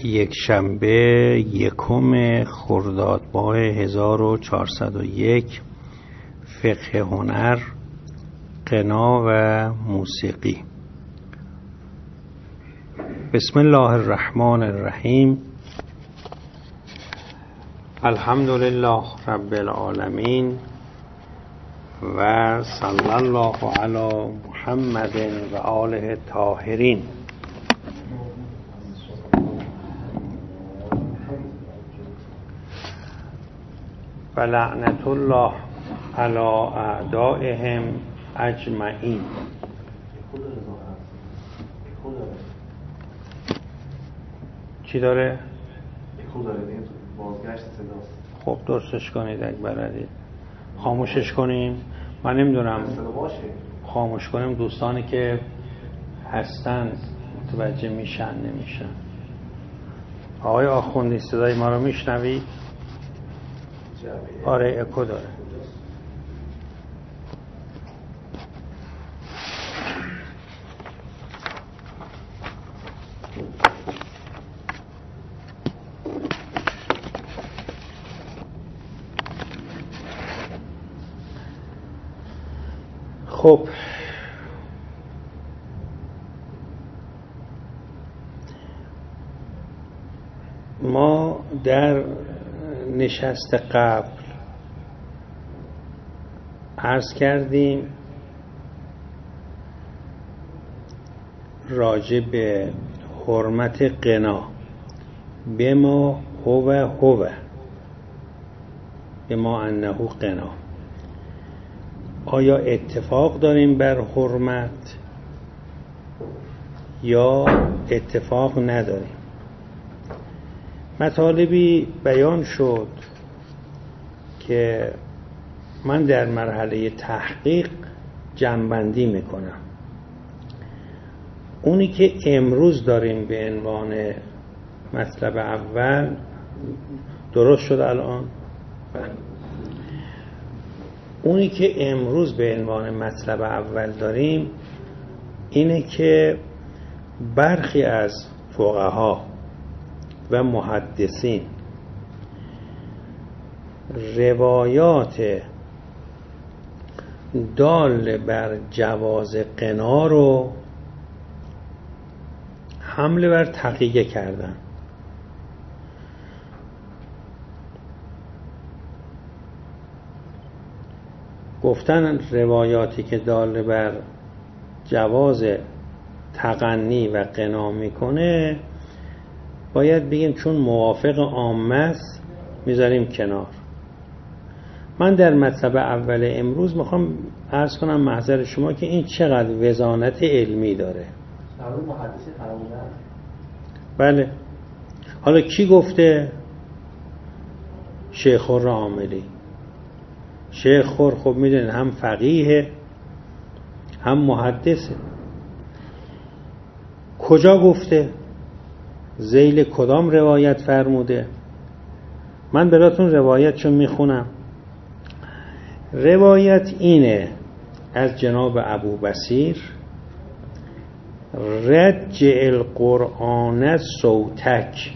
یک شنبه 1 خرداد ماه 1401 فقه هنر، غنا و موسیقی. بسم الله الرحمن الرحیم. الحمد لله رب العالمین و صلی الله علی محمد و آله الطاهرین. و لعنت الله علی اعدائهم اجمعین. چی داره؟ بازگشت صداست. خب درستش کنید اگه بلدید. خاموشش کنیم. من نمیدونم خاموش کنیم دوستانی که هستن متوجه میشن نمیشن. آقای آخوندی صدای ما رو میشنوید؟ آره اکو داره. خب ما در نشست قبل عرض کردیم راجع به حرمت غنا به ما هو به ما انه غنا. آیا اتفاق داریم بر حرمت یا اتفاق نداریم؟ مطالبی بیان شد که من در مرحله تحقیق جمع‌بندی میکنم. اونی که امروز داریم به عنوان مطلب اول درست شد الان؟ اونی که امروز به عنوان مطلب اول داریم اینه که برخی از فقها و محدثین روایات دال بر جواز غنا رو حمله بر تقیه کردن. گفتن روایاتی که دال بر جواز تغنی و غنا میکنه باید بگیم چون موافق عامه است میذاریم کنار. من در مطلب اول امروز میخوام عرض کنم محضر شما که این چقدر وزانت علمی داره. محدثی فرمودن. بله. حالا کی گفته؟ شیخ خور عاملی. شیخ خور خب میدونید هم فقیه هم محدثه. کجا گفته؟ ذیل کدام روایت فرموده؟ من براتون روایتشو میخونم. روایت اینه از جناب ابو بصیر: رجع القرآن صوتک،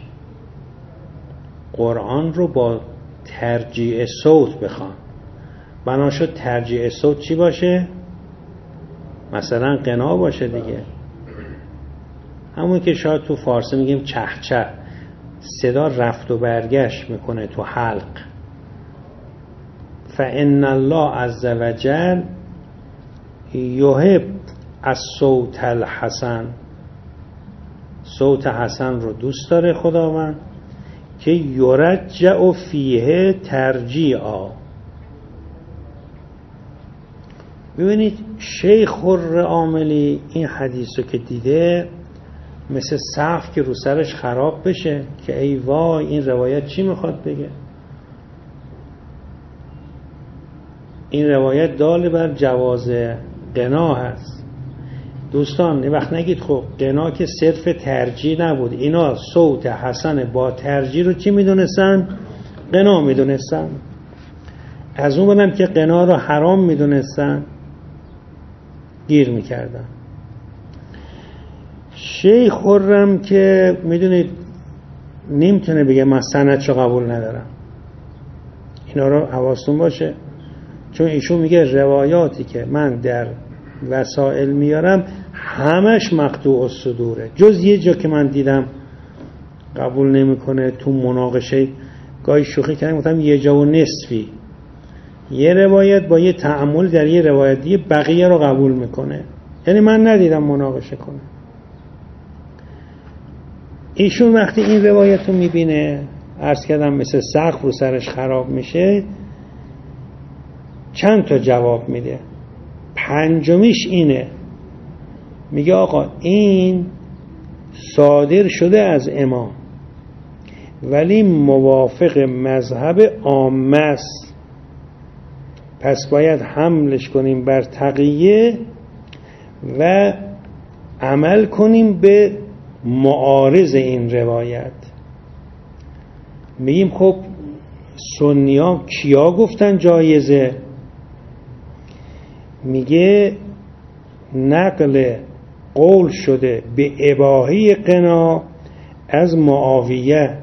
قرآن رو با ترجیع صوت بخوان. بنا شد ترجیع صوت چی باشه؟ مثلا غنا باشه دیگه، همون که شاید تو فارسی میگیم چهچه، صدا رفت و برگشت میکنه تو حلق. فإن الله عز وجل یحب الصوت الحسن، صوت حسن رو دوست داره خداوند که یرجع فیه ترجیعا. ببینید شیخ خور عاملی این حدیث رو که دیده مثل سقف که رو سرش خراب بشه که ای وای این روایت چی میخواد بگه. این روایت دال بر جواز غنا هست. دوستان یه وقت نگید خب غنا که صرف ترجیح نبود، اینا صوت حسن با ترجیح رو چی میدونستن؟ غنا میدونستن. از اون بدم که غنا رو حرام میدونستن گیر میکردن. شیخ خرم که میدونید نمیتونه بگه من سندشو قبول ندارم. اینا رو حواستون باشه، چون ایشون میگه روایاتی که من در وسائل میارم همش مقطوع الصدوره، جز یه جا که من دیدم قبول نمیکنه تو مناقشه گاهی شوخی کردم گفتم یه جا و نصفی، یه روایت با یه تأمل در یه روایت دیگه بقیه رو قبول میکنه، یعنی من ندیدم مناقشه کنه. ایشون وقتی این روایت رو میبینه عرض کردم مثل سقف رو سرش خراب میشه، چند تا جواب میده. پنجمیش اینه، میگه آقا این صادر شده از امام ولی موافق مذهب عامه است، پس باید حملش کنیم بر تقیه و عمل کنیم به معارض این روایت. میگیم خب سنی ها کیا گفتن جایزه؟ میگه نقل قول شده به اباحه قنا از معاویه،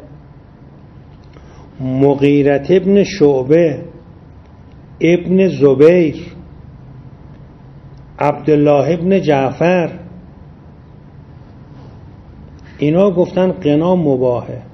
مغیرة ابن شعبه، ابن زبیر، عبدالله ابن جعفر، اینا گفتن قنا مباحه.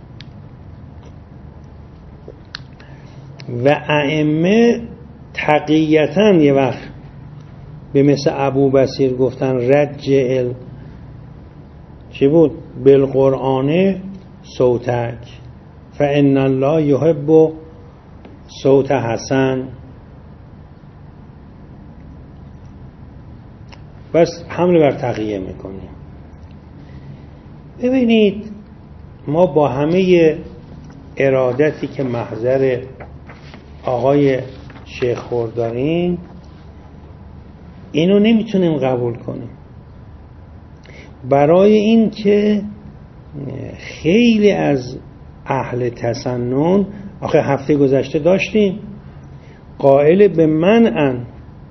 و ائمه تقیتاً یه وقت به مثل ابو بصیر گفتن رجع چی بود؟ بالقرآن صوتک فان الله یحب صوت حسن. بس حمله بر تقیه میکنیم. ببینید ما با همه ارادتی که محضر آقای شیخ خور داریم اینو نمیتونیم قبول کنیم، برای این که خیلی از اهل تسنن آخه هفته گذشته داشتیم قائل به منعن.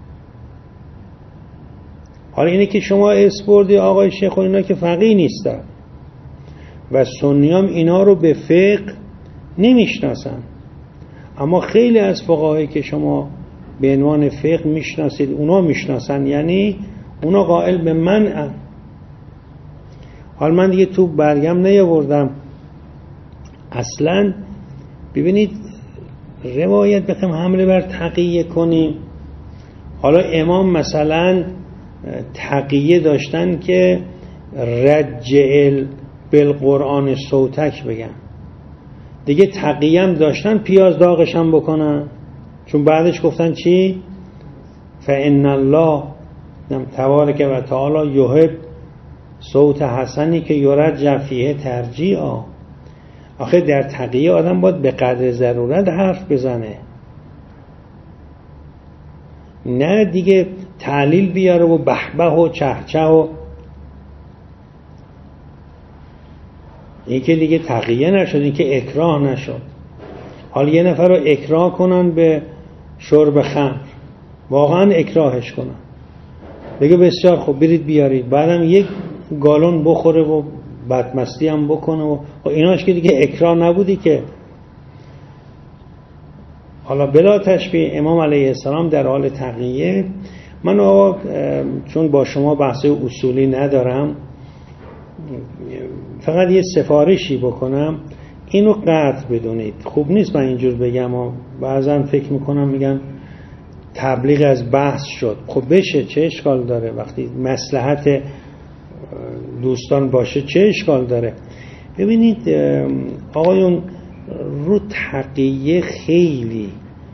حالا اینه که شما اسپردی آقای شیخ و اینا که فقیه نیستن و سنیام اینا رو به فقه نمیشناسن، اما خیلی از فقهایی که شما به عنوان فقه میشناسید اونا میشناسن، یعنی اونا قائل به منعن. حالا من دیگه تو برگم نیاوردم اصلا. ببینید روایت بخوایم حمله بر تقیه کنیم، حالا امام مثلا تقیه داشتن که رجع بالقرآن صوتک بگن، دیگه تقیه هم داشتن پیاز داغش هم بکنن، چون بعدش گفتن چی؟ فان الله تبارک و تعالی یحب صوت حسنی که یرجع فیه ترجیعا. آخه در تقیه آدم باید به قدر ضرورت حرف بزنه، نه دیگه تعلیل بیاره و بهبه و چهچه و این که دیگه تقیه نشد، این که اکراه نشد. حالا یه نفر رو اکراه کنن به شرب خمر، واقعا اکراهش کنن، بگه بسیار خوب برید بیارید، بعدم یک گالون بخوره و بدمستی هم بکنه و ایناش که دیگه اکراه نبودی که. حالا بلا تشبیه امام علیه السلام در حال تقیه. من آقا چون با شما بحث اصولی ندارم فقط یه سفارشی بکنم، اینو قطع بدونید. خوب نیست من اینجور بگم و بعضا فکر میکنم میگن تبلیغ از بحث شد. خب بشه، چه اشکال داره؟ وقتی مصلحت دوستان باشه چه اشکال داره؟ ببینید آقایون رو تقیه خیلی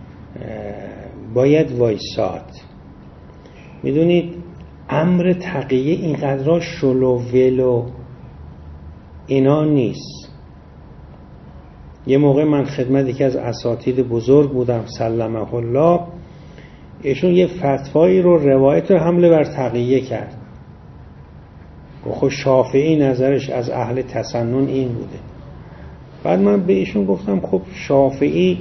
باید وایساد. میدونید امر تقیه اینقدر شلو ولو اینا نیست. یه موقع من خدمت یکی از اساتید بزرگ بودم سلمه الله، ایشون یه فتوایی رو روایت رو حمله بر تقیه کرد. خب شافعی نظرش از اهل تسنن این بوده. بعد من به ایشون گفتم خب شافعی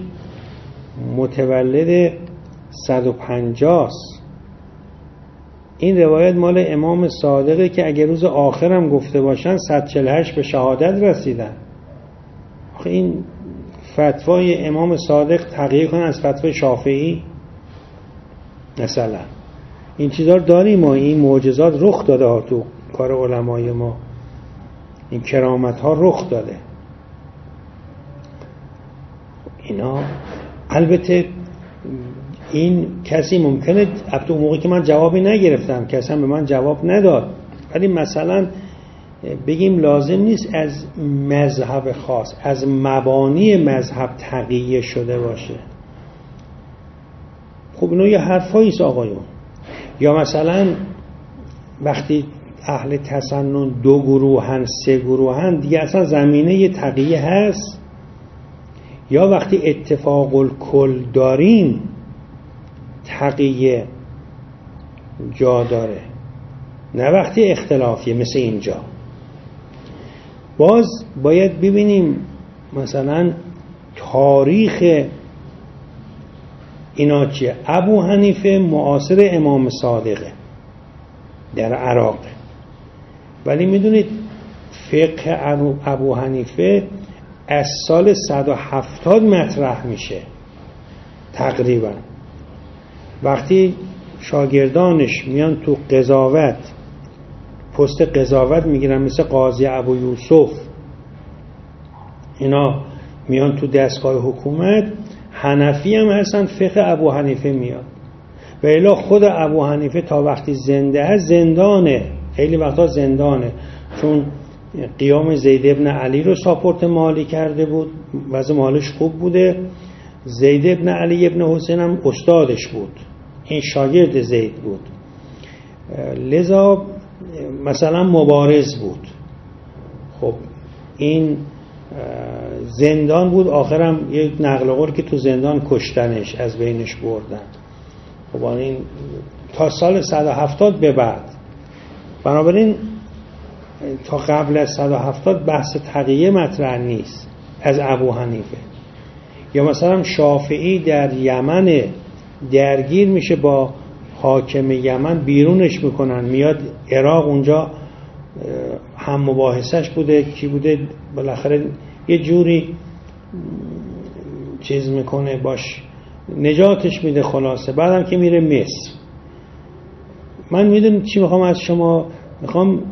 متولد 150 است، این روایت مال امام صادقه که اگر روز آخرم گفته باشن 148 به شهادت رسیدن. این فتوای امام صادق تغییر کنه از فتوای شافعی مثلا؟ این چیزا رو داریم ما، این معجزات رخ داده ها تو کار علمای ما، این کرامت ها رخ داده. اینا البته این کسی ممکنه اون موقعی که من جوابی نگرفتم کسی هم به من جواب نداد، ولی مثلا بگیم لازم نیست از مذهب خاص، از مبانی مذهب تقیه شده باشه. خب اینو یه حرفایی است آقایون. یا مثلا وقتی اهل تسنن 2 گروهن 3 گروهن دیگه اصلا زمینه یه تقیه هست، یا وقتی اتفاق الکل داریم تقیه جا داره، نه وقتی اختلافیه مثل اینجا. باز باید ببینیم مثلا تاریخ اینا چیه. ابو حنیفه معاصر امام صادقه در عراق، ولی میدونید فقه ابو حنیفه از سال 170 مطرح میشه تقریبا. وقتی شاگردانش میان تو قضاوت، پست قضاوت میگیرن مثل قاضی ابو یوسف، اینا میان تو دستگاه حکومت، حنفی هم هستن، فقه ابو حنیفه میاد. و الا خود ابو حنیفه تا وقتی زنده هست زندانه، خیلی وقتا زندانه، چون قیام زید ابن علی رو ساپورت مالی کرده بود، وضع مالش خوب بوده. زید ابن علی ابن حسین هم استادش بود، این شاگرد زید بود، لذا مثلا مبارز بود. خب این زندان بود، آخرم یک نقل قول که تو زندان کشتنش، از بینش بردن. خب این تا سال 170 به بعد. بنابراین تا قبل از 170 بحث تقیه مطرح نیست از ابو حنیفه. یا مثلا شافعی در یمن درگیر میشه با حاکم یمن، بیرونش میکنن، میاد عراق، اونجا هم مباحثش بوده، کی بوده، بالاخره یه جوری چیز میکنه باش، نجاتش میده. خلاصه بعدم که میره مصر. من میدونم چی میخوام از شما، میخوام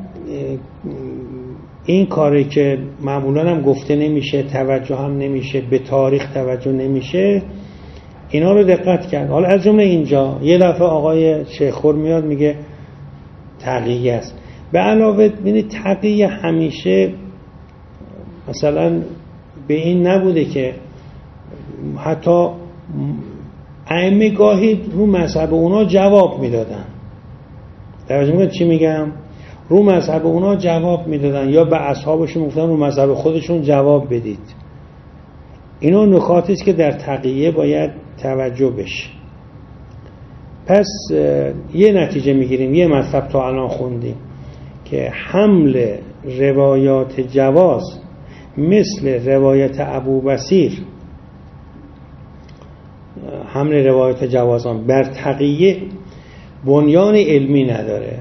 این کاری که معمولا هم گفته نمیشه، توجه هم نمیشه، به تاریخ توجه نمیشه، اینا رو دقت کرد. حالا از جمله اینجا یه دفعه آقای شیخور میاد میگه تقیه است. به علاوه ببینید تقیه همیشه مثلا به این نبوده که حتی ائمه گاهی رو مذهب اونا جواب میدادن. توجه میکنید چی میگم؟ رو مذهب اونا جواب میدادن، یا به اصحابشون گفتن رو مذهب خودشون جواب بدید. اینا نکاتی است که در تقیه باید توجه بشه. پس یه نتیجه میگیریم، یه مطلب تا الان خوندیم که حمل روایات جواز مثل روایت ابو بصیر، حمل روایات جوازان بر تقیه بنیان علمی نداره.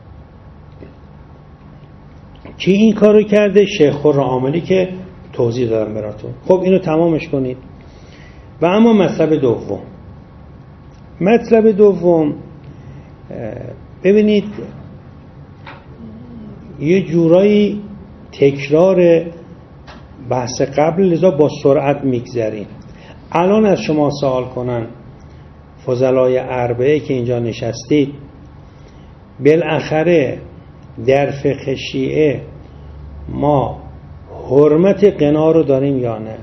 کی این کارو کرده؟ شیخ خرعاملی که توضیح دادم براتون. خب اینو تمامش کنید. و اما مطلب دوم ببینید یه جورایی تکرار بحث قبل، لذا با سرعت میگذریم. الان از شما سوال کنن فضلای اربعه که اینجا نشستید، بالاخره در فقه شیعه ما حرمت قنا رو داریم یا نه؟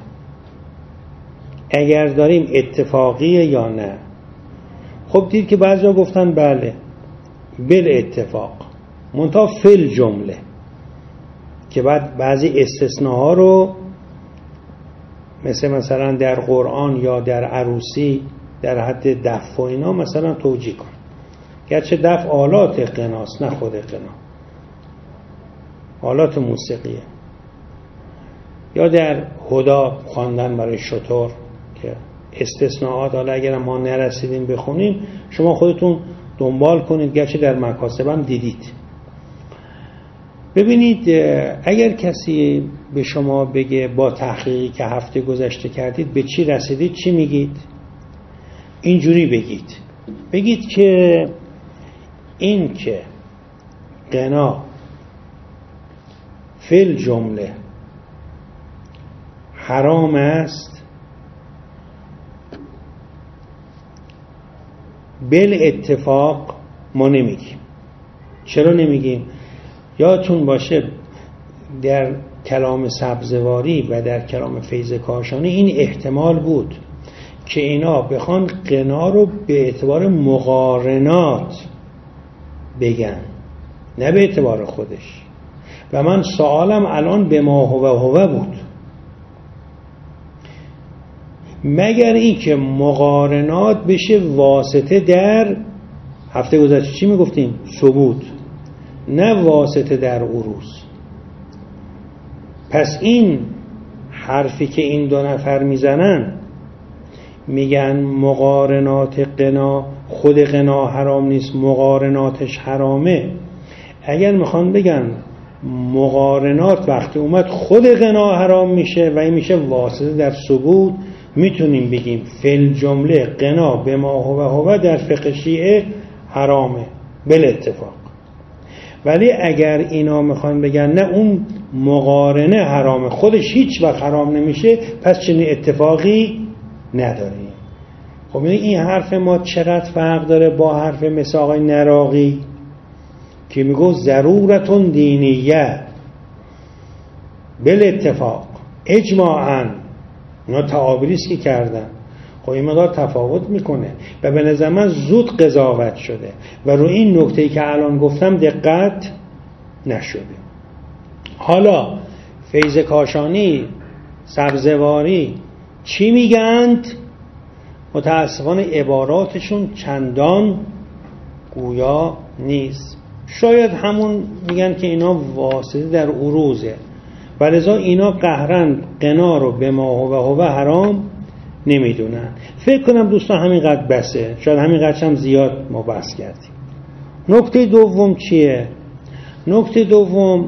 اگر داریم اتفاقیه یا نه؟ خب دید که بعضیا گفتن بله بل اتفاق، منتها فل جمله، که بعد بعضی استثناها رو مثلا در قرآن یا در عروسی در حد دف و اینا مثلا توجیه کن، گرچه دف آلات قناست نه خود قنا، آلات موسیقیه. یا در هدا خواندن برای شتر که استثناءات، حالا اگر ما نرسیدیم بخونیم شما خودتون دنبال کنید، گرچه در مکاسب هم دیدید. ببینید اگر کسی به شما بگه با تحقیقی که هفته گذشته کردید به چی رسیدید، چی میگید؟ اینجوری بگید که این که غنا فی الجمله حرام است، بالاتفاق ما نمیگیم. چرا نمیگیم؟ یادتون باشه در کلام سبزواری و در کلام فیض کاشانی این احتمال بود که اینا بخوان غنا رو به اعتبار مقارنات بگن، نه به اعتبار خودش. و من سوالم الان به ما هو بود، مگر این که مقارنات بشه واسطه در هفته گذشته چی میگفتیم؟ ثبوت، نه واسطه در عروض. پس این حرفی که این دو نفر میزنن، میگن مقارنات غنا، خود غنا حرام نیست، مقارناتش حرامه. اگر میخوان بگن مقارنات وقتی اومد خود غنا حرام میشه و این میشه واسطه در ثبوت، میتونیم بگیم فی الجمله غنا به ما هو در فقه شیعه حرامه بالاتفاق. ولی اگر اینا میخوان بگن نه اون مقارنه حرامه، خودش هیچ وقت حرام نمیشه، پس چنین اتفاقی نداریم. خب این حرف ما چقدر فرق داره با حرف مثل آقای نراقی که میگو ضرورتون دینیه بالاتفاق اجماعاً. اونا تعابیریست که کردن. خب این مقدار تفاوت میکنه و به نظر من زود قضاوت شده و رو این نکته‌ای که الان گفتم دقت نشده. حالا فیض کاشانی، سبزواری چی میگند؟ متاسفانه عباراتشون چندان گویا نیست. شاید همون میگن که اینا واسطه در عروضه و لذا اینا قهرن غنا رو به ما هو حرام نمیدونن. فکر کنم دوستان همینقدر بسه، شاید همینقدر هم زیاد ما بحث کردیم. نکته دوم چیه؟ نکته دوم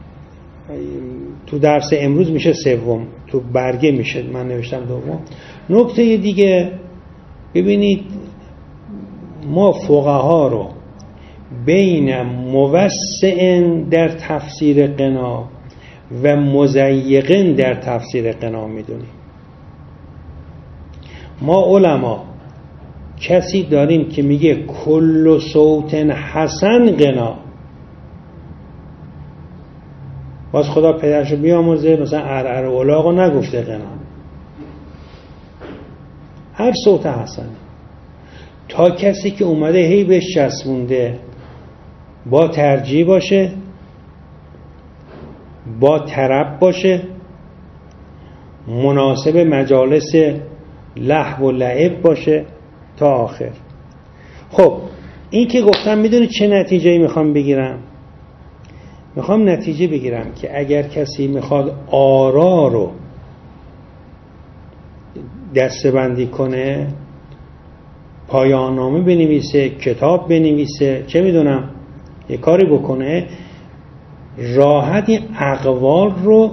تو درس امروز میشه سوم، تو برگه میشه من نوشتم دوم. نکته دیگه ببینید، ما فقها رو بین موسع در تفسیر غنا و مضیق در تفسیر غنا میدونیم. ما علما کسی داریم که میگه کل صوت حسن غنا، باز خدا پدرشو بیامرزه مثلا ارعر و الاغو نگفته غنا، هر صوت حسن. تا کسی که اومده هی بهش چسبونده با ترجیح باشه، با طرب باشه، مناسب مجالس لهو و لعب باشه تا آخر. خب این که گفتم میدونی چه نتیجه‌ای میخوام بگیرم؟ میخوام نتیجه بگیرم که اگر کسی میخواد آرا رو دسته‌بندی کنه، پایان نامه بنویسه، کتاب بنویسه، چه میدونم یه کاری بکنه، راحت این اقوال رو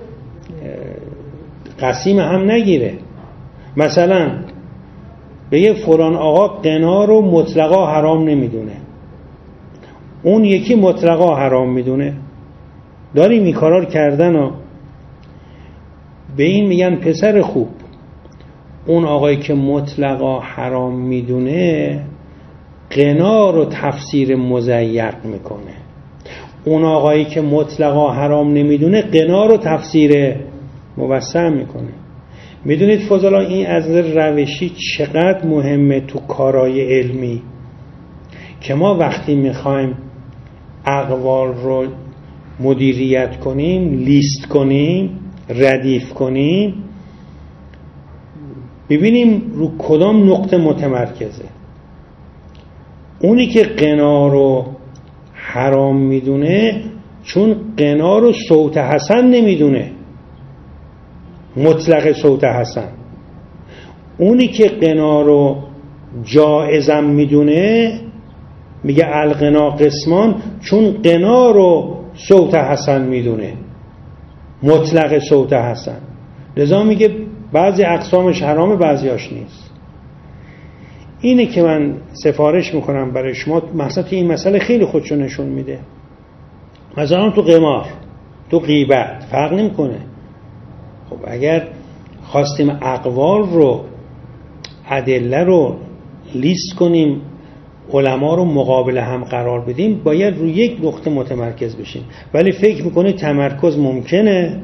قسیم هم نگیره. مثلا بگه فلان آقا غنا رو مطلقا حرام نمیدونه، اون یکی مطلقا حرام میدونه. داریم این کارا رو کردن و به این میگن پسر خوب، اون آقایی که مطلقا حرام میدونه غنا رو تفسیر مضیق میکنه، اون آقایی که مطلقا حرام نمیدونه غنا رو تفسیر موسع میکنه. میدونید فضلا این از روشی چقدر مهمه تو کارهای علمی، که ما وقتی میخوایم اقوال رو مدیریت کنیم، لیست کنیم، ردیف کنیم، ببینیم رو کدام نقطه متمرکزه. اونی که غنا رو حرام میدونه چون غنا رو صوت حسن نمیدونه، مطلق صوت حسن. اونی که غنا رو جائزم میدونه میگه الغنا قسمان، چون غنا رو صوت حسن میدونه، مطلق صوت حسن. لذا میگه بعضی اقسامش حرامه بعضیاش نیست. اینه که من سفارش میکنم برای شما، مثلا این مسئله خیلی خودشو نشون میده. مثلا تو قمار، تو غیبت فرق نمیکنه. خب اگر خواستیم اقوال رو، ادله رو لیست کنیم، علما رو مقابل هم قرار بدیم، باید روی یک نقطه متمرکز بشیم. ولی فکر میکنه تمرکز ممکنه؟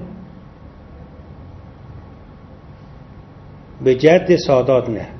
به جد سادات نه.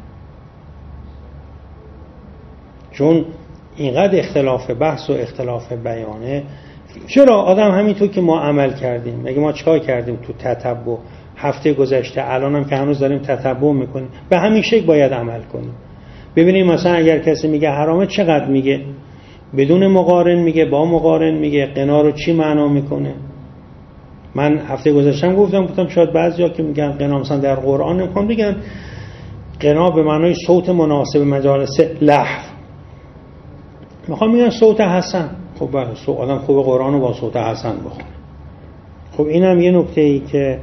چون اینقدر اختلاف بحث و اختلاف بیانه. چرا آدم همینطور که ما عمل کردیم، مگه ما چیکار کردیم تو تتبع هفته گذشته، الان هم که هنوز داریم تتبع میکنیم، به همین شکل باید عمل کنیم. ببینیم مثلا اگر کسی میگه حرامه چقدر میگه، بدون مقارن میگه، با مقارن میگه، قنا رو چی معنا میکنه. من هفته گذشتم گفتم شاید بعضیا که میگن قنا مثلا در قرآن نمیخوام بگن قنا به معنای صوت مناسب مجالس لهو، میخوام بگن صوت حسن. خب آدم خوب قرآن رو با صوت حسن بخونه. خب اینم یه نکته ای که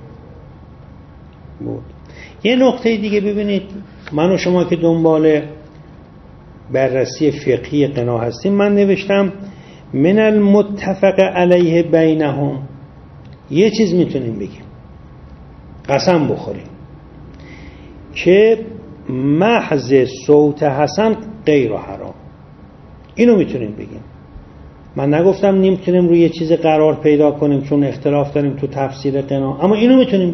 بود. یه نکته دیگه ببینید، من و شما که دنبال بررسی فقهی قنا هستیم، من نوشتم من المتفق علیه بینهم. یه چیز میتونیم بگیم، قسم بخوریم که محض صوت حسن غیر حرام. اینو میتونیم بگیم. من نگفتم نمیتونیم روی یه چیز قرار پیدا کنیم چون اختلاف داریم تو تفسیر قنا، اما اینو میتونیم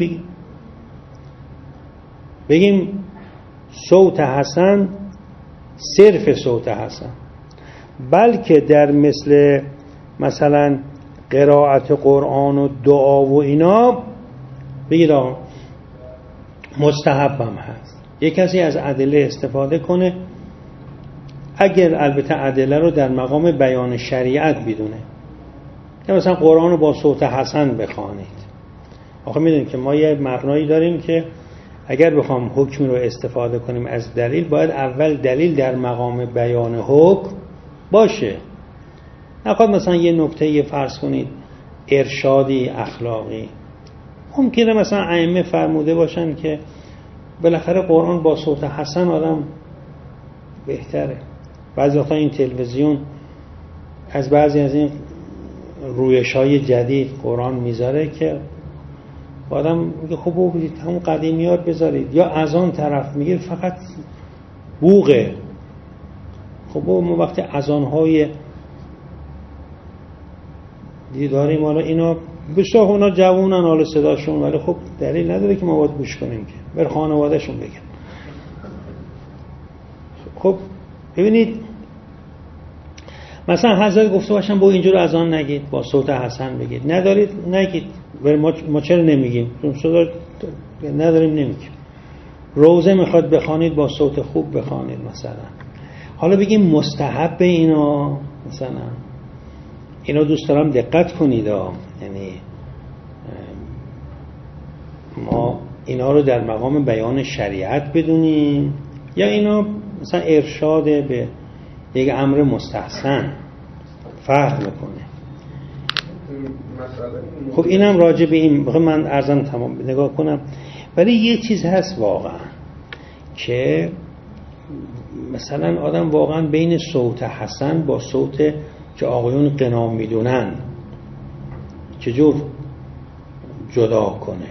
بگیم صوت حسن، صرف صوت حسن، بلکه در مثلا قرائت قرآن و دعا و اینا بگید مستحبم هست. یک کسی از ادله استفاده کنه، اگر البته ادله رو در مقام بیان شریعت بدونه. مثلا قرآن رو با صوت حسن بخوانید. آخه میدونید که ما یه مبنایی داریم که اگر بخوام حکم رو استفاده کنیم از دلیل، باید اول دلیل در مقام بیان حکم باشه. نخواد مثلا یه نکته فرض کنید ارشادی اخلاقی، ممکنه مثلا ائمه فرموده باشن که بالاخره قرآن با صوت حسن آدم بهتره. بعضی وقتا این تلویزیون از بعضی از این رویش‌های جدید قرآن میذاره که آدم میگه خب بگید همون قدیمیات بذارید، یا از آن طرف میگه فقط بوقه. خب ما وقتی از آنهای دیداریم، حالا اینا بسیار اونا جوونن حالا صداشون، ولی خب دلیل نداره که ما باید گوش کنیم که بر خانوادهشون بگن. خب ببینید مثلا حضرت گفته باشن با اینجور از آن نگید، با صوت حسن بگید، ندارید نگید. ما چرا نمیگیم؟ چون صدا نداریم نمیگیم. روزه میخواد بخوانید با صوت خوب بخوانید مثلا. حالا بگیم مستحب اینا، مثلا اینا دوست دارم دقت کنید یعنی ما اینا رو در مقام بیان شریعت بدونیم، یا اینا مثلا ارشاد به یک امر مستحسن فرق میکنه. خب اینم راجع به این من عرضم تمام نگاه کنم. ولی یه چیز هست واقعا که مثلا آدم واقعا بین صوت حسن با صوت که آقایون قنا میدونن چجور جدا کنه.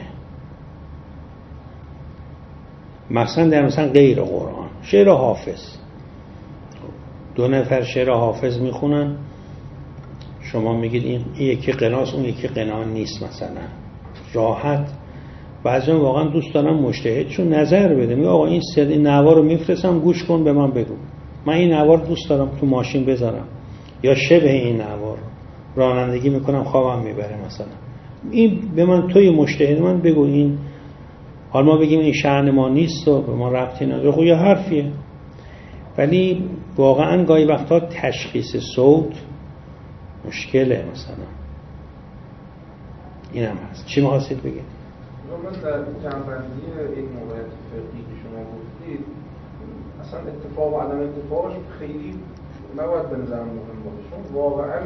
مثلا در مثلا غیر قرآن شعر حافظ، دو نفر شعر حافظ میخونن، شما میگید این یکی قناست اون یکی قنا نیست مثلا، راحت. بعضیان واقعا دوست دارم مجتهدشون نظر بده، میگه آقا این صدای نوا رو میفرستم گوش کن به من بگو، من این نوا رو دوست دارم تو ماشین بذارم، یا شبه این نوا رو رانندگی میکنم خوابم میبره مثلا، این به من توی مجتهد من بگو. این حالا ما بگیم این شأن ما نیست و به ما ربطی نداره، خب یه حرفیه. ولی واقعا گاهی وقتا تشخیص صوت مشکله. مثلا این هم هست. چی می‌خواستید بگید؟ من در جنبندی یک موقعیت فقهی که شما گفتید، اصلا اتفاق و عدم اتفاقش خیلی نباید به نظرم مهم باشه، چون واقعا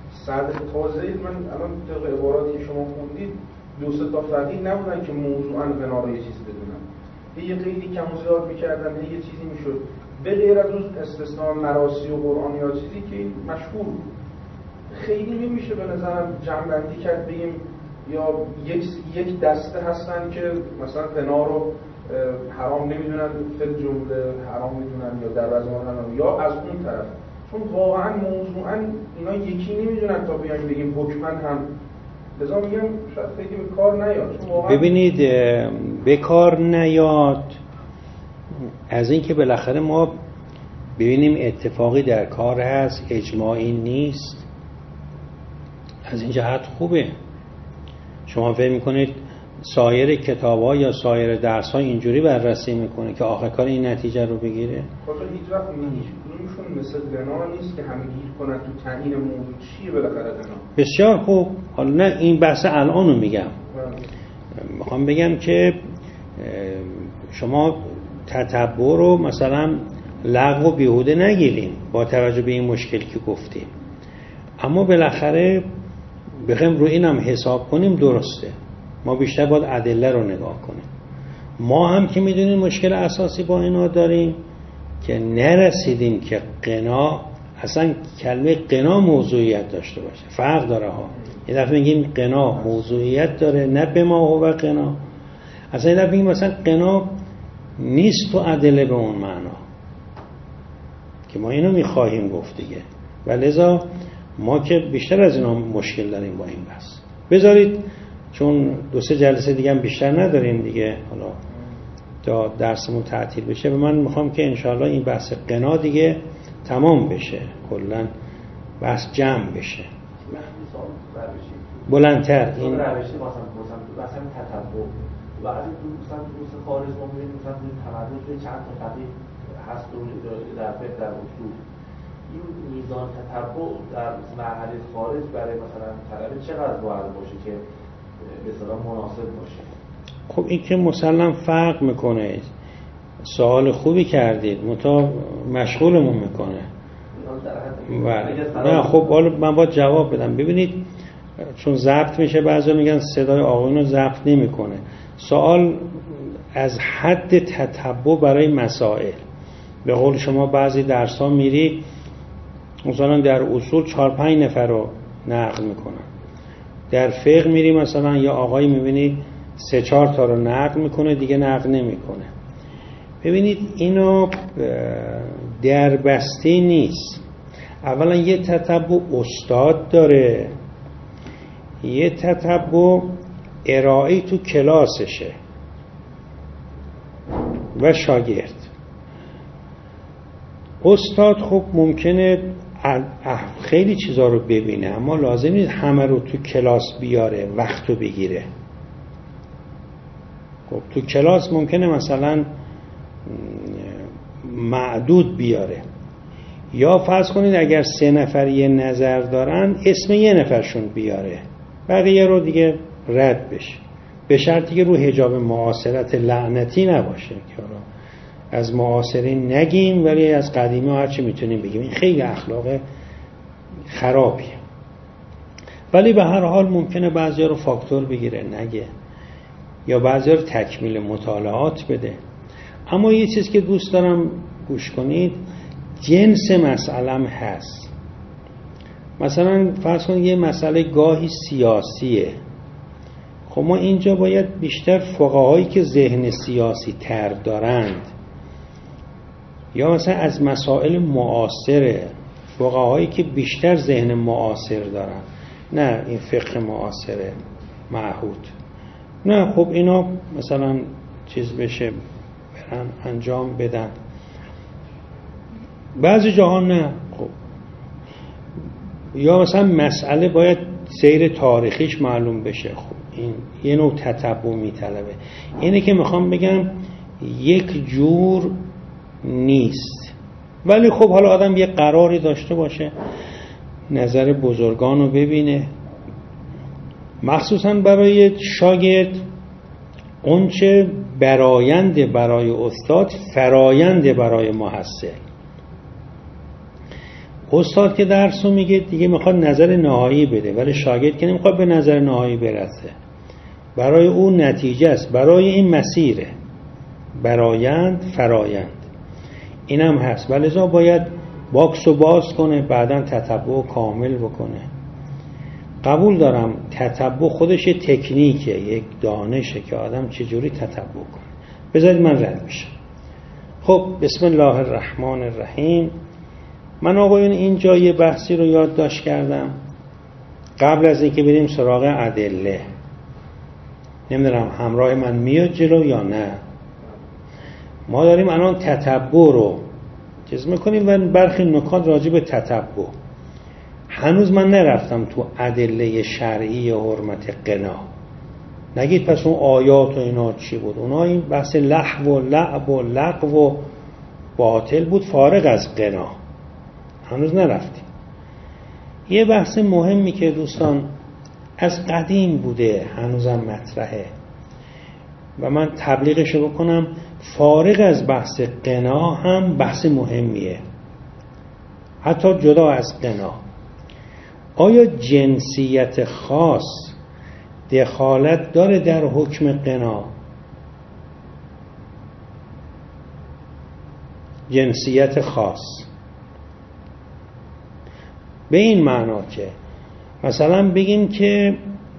سرد تازه من الان طبق عباراتی که شما خوندید دو سه تا فقیه نبودن که موضوعاً غنا رو یه چیزی بدونن، یه قیدی کم و زیاد می‌کردن، یه چیزی میشد، به غیر از اون استثناء مراسی و قرآن یا چیزی که مشهور بود. خیلی نمیشه به نظرم جمع‌بندی کرد بگیم یا یک دسته هستن که مثلا غنا رو حرام نمیدونن، فل جمله حرام میدونن یا در رزمان حرام، یا از اون طرف، چون واقعا موضوعا اینا یکی نمیدونن تا بیان بگیم حکمن هم، لذا میگم شاید خیلی به کار نیاد. ببینید به کار نیاد از اینکه بالاخره ما ببینیم اتفاقی در کار هست، اجماعی نیست، از این جهت خوبه. شما فکر میکنید سایر کتاب‌ها یا سایر درس‌ها اینجوری بررسی میکنه که آخر کار این نتیجه رو بگیره؟ خاطر هیچ وقت هیچ کدومشون مثل غنا نیست که همه گیر کنن تو تعیین موضوع چیه بالاخره غنا. بسیار خوب. حالا نه این بحث الان رو میگم، میخوام بگم که شما تتبع رو مثلا لغو و بیهوده نگیریم با توجه به این مشکلی که گفتیم، اما بالاخره بخوایم روی اینم حساب کنیم درسته، ما بیشتر باید ادله رو نگاه کنیم. ما هم که میدونیم مشکل اساسی با اینا داریم که نرسیدیم که غنا اصلا کلمه غنا موضوعیت داشته باشه. فرق داره ها، یه دفعه میگیم غنا موضوعیت داره، نه به ما هو غنا. اصلا یه دفعه میگیم مثلا غنا نیست تو ادله به اون معنا که ما اینو میخواهیم گفت دیگه، و لذا ما که بیشتر از اینا مشکل داریم با این بحث. بذارید چون 2-3 جلسه دیگه هم بیشتر نداریم دیگه، حالا تا درسمون تعطیل بشه، و من میخوام که انشاءالله این بحث غنا دیگه تمام بشه، کلا بحث جمع بشه بلندتر. این روشی مثلا تتبع و از این مثلا خارج ما می‌بینیم مثلا تمدن توی چند تا فقیه هست در فقه در اصول، این میزان تتبع در مرحله خارج برای مثلا طلبه چقدر باید باشه که به اصطلاح مناسب باشه؟ خب این که مسلم فرق میکنه. سوال خوبی کردید، مشغولمون میکنه. نه خب حالا من باید جواب بدم. ببینید چون ضبط میشه، بعضی میگن صدای آقایون رو ضبط نمیکنه. سوال از حد تتبع برای مسائل، به قول شما بعضی درس‌ها میری مثلا در اصول 4-5 نفر رو نقل میکنن، در فقه میری مثلا یا آقایی میبینید 3-4 تا رو نقل میکنه دیگه نقل نمیکنه. ببینید اینو در بسته نیست. اولا یه تتبع استاد داره، یه تتبع ارائه تو کلاسشه و شاگرد. استاد خب ممکنه خیلی چیزا رو ببینه، اما لازم نیست همه رو تو کلاس بیاره، وقت رو بگیره. خب تو کلاس ممکنه مثلا معدود بیاره، یا فرض کنید اگر 3 نفر یه نظر دارن اسم یه نفرشون بیاره، بقیه رو دیگه رد بشه، به شرطی که رو حجاب معاصرت لعنتی نباشه که از معاصرین نگیم ولی از قدیمی ها هرچی میتونیم بگیم. این خیلی اخلاق خرابیه. ولی به هر حال ممکنه بعضی رو فاکتور بگیره نگه، یا بعضی رو تکمیل مطالعات بده. اما یه چیز که دوست دارم گوش کنید، جنس مسئلم هست. مثلا فرض کنید یه مسئله گاهی سیاسیه، خب ما اینجا باید بیشتر فقهایی که ذهن سیاسی تر دارند، یا مثلا از مسائل معاصره فقهایی که بیشتر ذهن معاصر دارن، نه این فقه معاصره معهود، نه خب اینا مثلا چیز بشه برن انجام بدن. بعضی جاها نه. خب یا مثلا مسئله باید سیر تاریخیش معلوم بشه، خب این یه نوع تتبع میطلبه. اینه که میخوام بگم یک جور نیست، ولی خب حالا آدم یه قراری داشته باشه، نظر بزرگان رو ببینه، مخصوصا برای شاگرد اونچه براینده برای استاد فراینده برای محصل. استاد که درس رو میگه دیگه میخواد نظر نهایی بده، ولی شاگرد که نمیخواد به نظر نهایی برسه. برای اون نتیجه است، برای این مسیره، برایند فرایند اینم هست. ولذا باید باکس رو باز کنه، بعداً تتبع کامل بکنه. قبول دارم تتبع خودش یه تکنیکه، یک دانشه که آدم چجوری تتبع کنه. بذارید من رد بشم. خب بسم الله الرحمن الرحیم. من آقایون اینجا یه بحثی رو یادداشت کردم قبل از اینکه بریم سراغ ادله. نمیدونم همراه من میاد جلو یا نه. ما داریم الان تتبع رو چیز میکنیم و برخی نکات راجع به تتبع. هنوز من نرفتم تو ادله شرعی حرمت قنا. نگید پس اون آیات و اینا چی بود؟ اونا این بحث لحو و لعب و لغو و باطل بود فارغ از قنا. هنوز نرفتیم. یه بحث مهمی که دوستان از قدیم بوده هنوزم مطرحه و من تبلیغشو بکنم، فارغ از بحث قنا هم بحث مهمیه، حتی جدا از قنا. آیا جنسیت خاص دخالت داره در حکم قنا؟ جنسیت خاص به این معنا که مثلا بگیم که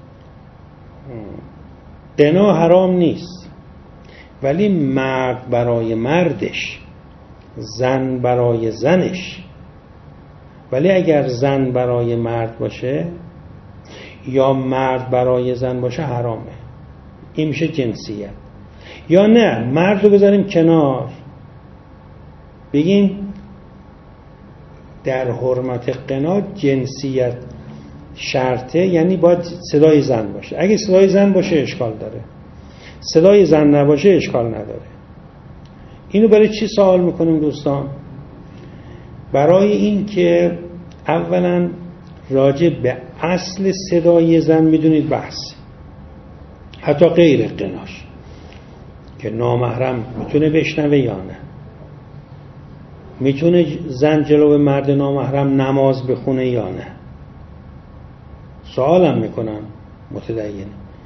قنا حرام نیست، ولی مرد برای مردش، زن برای زنش، ولی اگر زن برای مرد باشه یا مرد برای زن باشه حرامه. این میشه جنسیت. یا نه مرد رو بذاریم کنار، بگیم در حرمت قنا جنسیت شرطه، یعنی باید صدای زن باشه. اگه صدای زن باشه اشکال داره، صدای زن نباشه اشکال نداره. اینو برای چی سوال میکنیم دوستان؟ برای این که اولا راجع به اصل صدای زن میدونید بحث، حتی غیر قناش، که نامحرم میتونه بشنوه یا نه، میتونه زن جلو مرد نامحرم نماز بخونه یا نه. سوالم میکنم متدین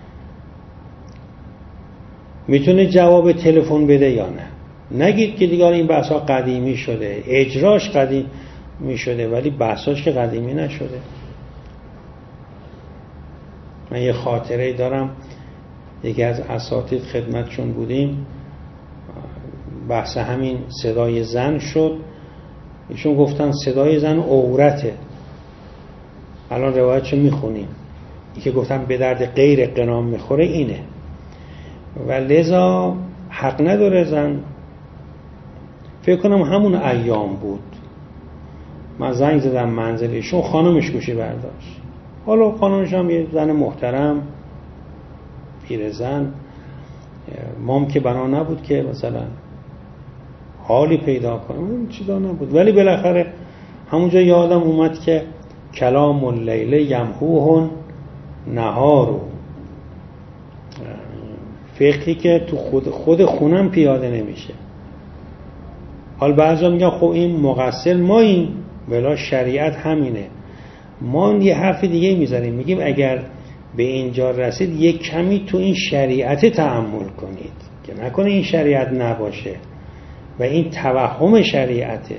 میتونه جواب تلفن بده یا نه. نگید که دیگه این بحثا قدیمی شده، اجراش قدیمی شده، ولی بحثاش که قدیمی نشده. من یه خاطره دارم، یکی از اساتید خدمتشون بودیم، بحث همین صدای زن شد. ایشون گفتن صدای زن عورته. الان روایتشو میخونیم، این که گفتن به درد غیر قنا میخوره اینه، و لذا حق نداره زن. فکر کنم همون ایام بود من زنگ زدم منزلشون، خانمش گوشی برداشت. حالا خانمش هم یه زن محترم پیرزن، مام که بنا نبود که مثلا حالی پیدا کنم، این چیزا نبود. ولی بالاخره همونجا یادم اومد که کلام اللیل یمحوه نهارو، فقهی که تو خود خونم پیاده نمیشه. حال بعضا میگن خب این مقصر ما، این ولی شریعت همینه. ما یه حرف دیگه میزنیم، میگیم اگر به اینجا رسید یک کمی تو این شریعت تأمل کنید که نکنه این شریعت نباشه و این توهم شریعته.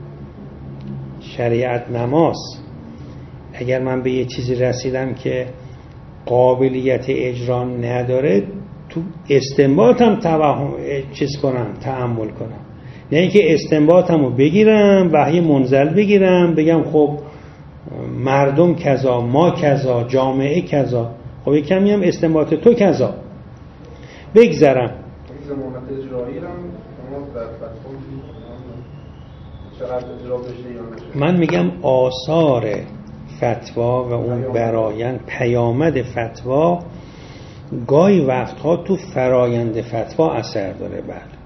شریعت نماز. اگر من به یه چیزی رسیدم که قابلیت اجرا نداره، تو استنباطم توهم چیز کنم، تأمل کنم، نه اینکه استنباطمو بگیرم وحی منزل بگیرم بگم خب مردم کذا، ما کذا، جامعه کذا. خب یک کمی هم استنباط تو کذا بگذرم. زمانت اجرایی هم در فتوا چقدر اجرا بشه یا نشه. من میگم آثار فتوا و اون برایند پیامد فتوا گاهی وقتها تو فرایند فتوا اثر داره. بله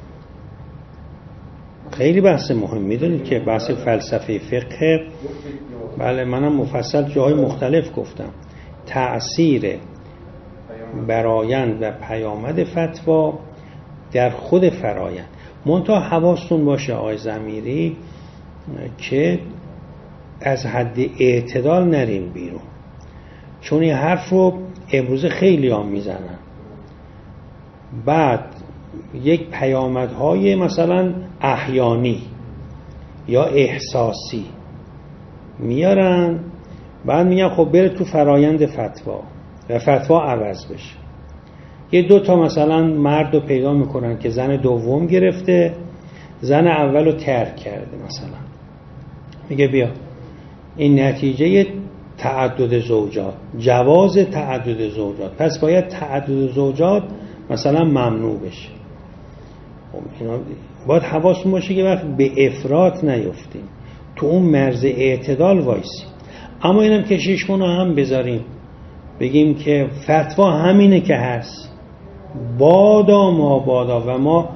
خیلی بحث مهم. میدونید که بحث فلسفه فقه، بله منم مفصل جای مختلف گفتم، تأثیر برایند و پیامد فتوا در خود فرایند. منتها حواستون باشه آقای ضمیری که از حد اعتدال نریم بیرون، چون این حرف رو امروز خیلی هم میزنن. بعد یک پیامدهای مثلا احیانی یا احساسی میارن، بعد میگن خب بره تو فرایند فتوا و فتوا عوض بشه. یه دو تا مثلا مرد رو پیدا میکنن که زن دوم گرفته، زن اول رو ترک کرده، مثلا میگه بیا این نتیجه تعدد زوجات، جواز تعدد زوجات، پس باید تعدد زوجات مثلا ممنوع بشه. خب اینا باید حواسون باشه که وقت به افراط نیفتیم، تو اون مرز اعتدال وایسیم. اما اینم که ششمونو هم بذاریم بگیم که فتوا همینه که هست، بادا ما بادا، و ما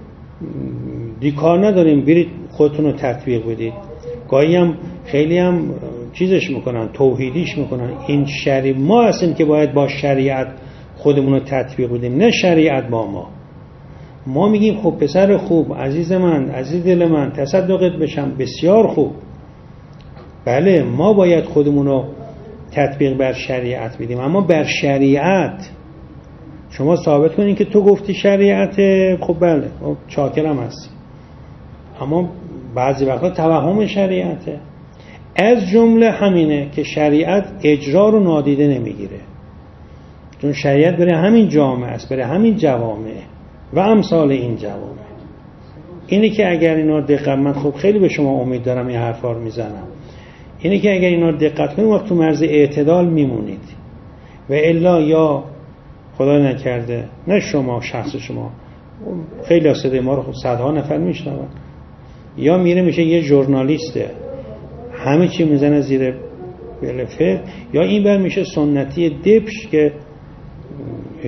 دیکار نداریم برید خودتون رو تطبیق بدید. گاهی هم خیلی هم چیزش میکنن، توحیدیش میکنن. این شریعت ما هستیم که باید با شریعت خودمون رو تطبیق بدیم، نه شریعت با ما. ما میگیم خب پسر خوب، عزیز من، عزیز دل من، تصدقت بشم، بسیار خوب. بله ما باید خودمون رو تطبیق بر شریعت بدیم، اما بر شریعت شما ثابت کنین که تو گفتی شریعت، خب بله چاکرم هستی، اما بعضی وقتا توهم شریعته. از جمله همینه که شریعت اجرا رو نادیده نمیگیره، چون شریعت برای همین جامعه است، برای همین جوامع و امثال این جوامع. اینه که اگر اینا دقت، من خب خیلی به شما امید دارم این حرفا رو میزنم، اینه که اگر اینا دقت کنید وقت تو مرز اعتدال میمونید، و الا یا خدا نکرده، نه شما شخص شما، خیلی از صدای ما رو خب صدها نفر میشنون، یا میره میشه یه ژورنالیسته همه چی میزنه زیر بلفه، یا این بر میشه سنتی دبش که هیچ.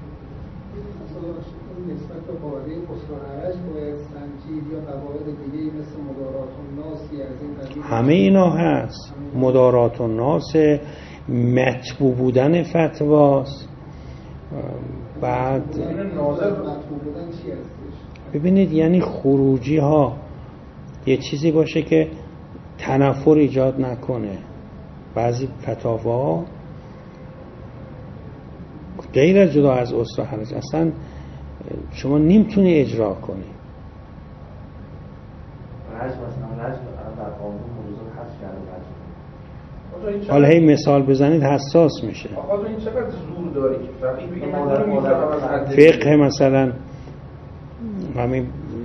نسبت به قاعده خسرو باید سنجید یا قواعد دیگه مثل مدارات الناس از این قبیل، همه اینا هست. مدارات الناس، مطبوع بودن فتواست. بعد ببینید یعنی خروجی ها یه چیزی باشه که تنفر ایجاد نکنه. بعضی فتاوا غیر از جدا از اصل و حرج اصلا شما نمیتونی اجرا کنی. رجم مثلا رجم در قانون موضوع حذف کرده. حالا هی مثال بزنید حساس میشه. آقا این چقدر زور داره که فقیه بگه من نمیفهمم. فقه مثلا همین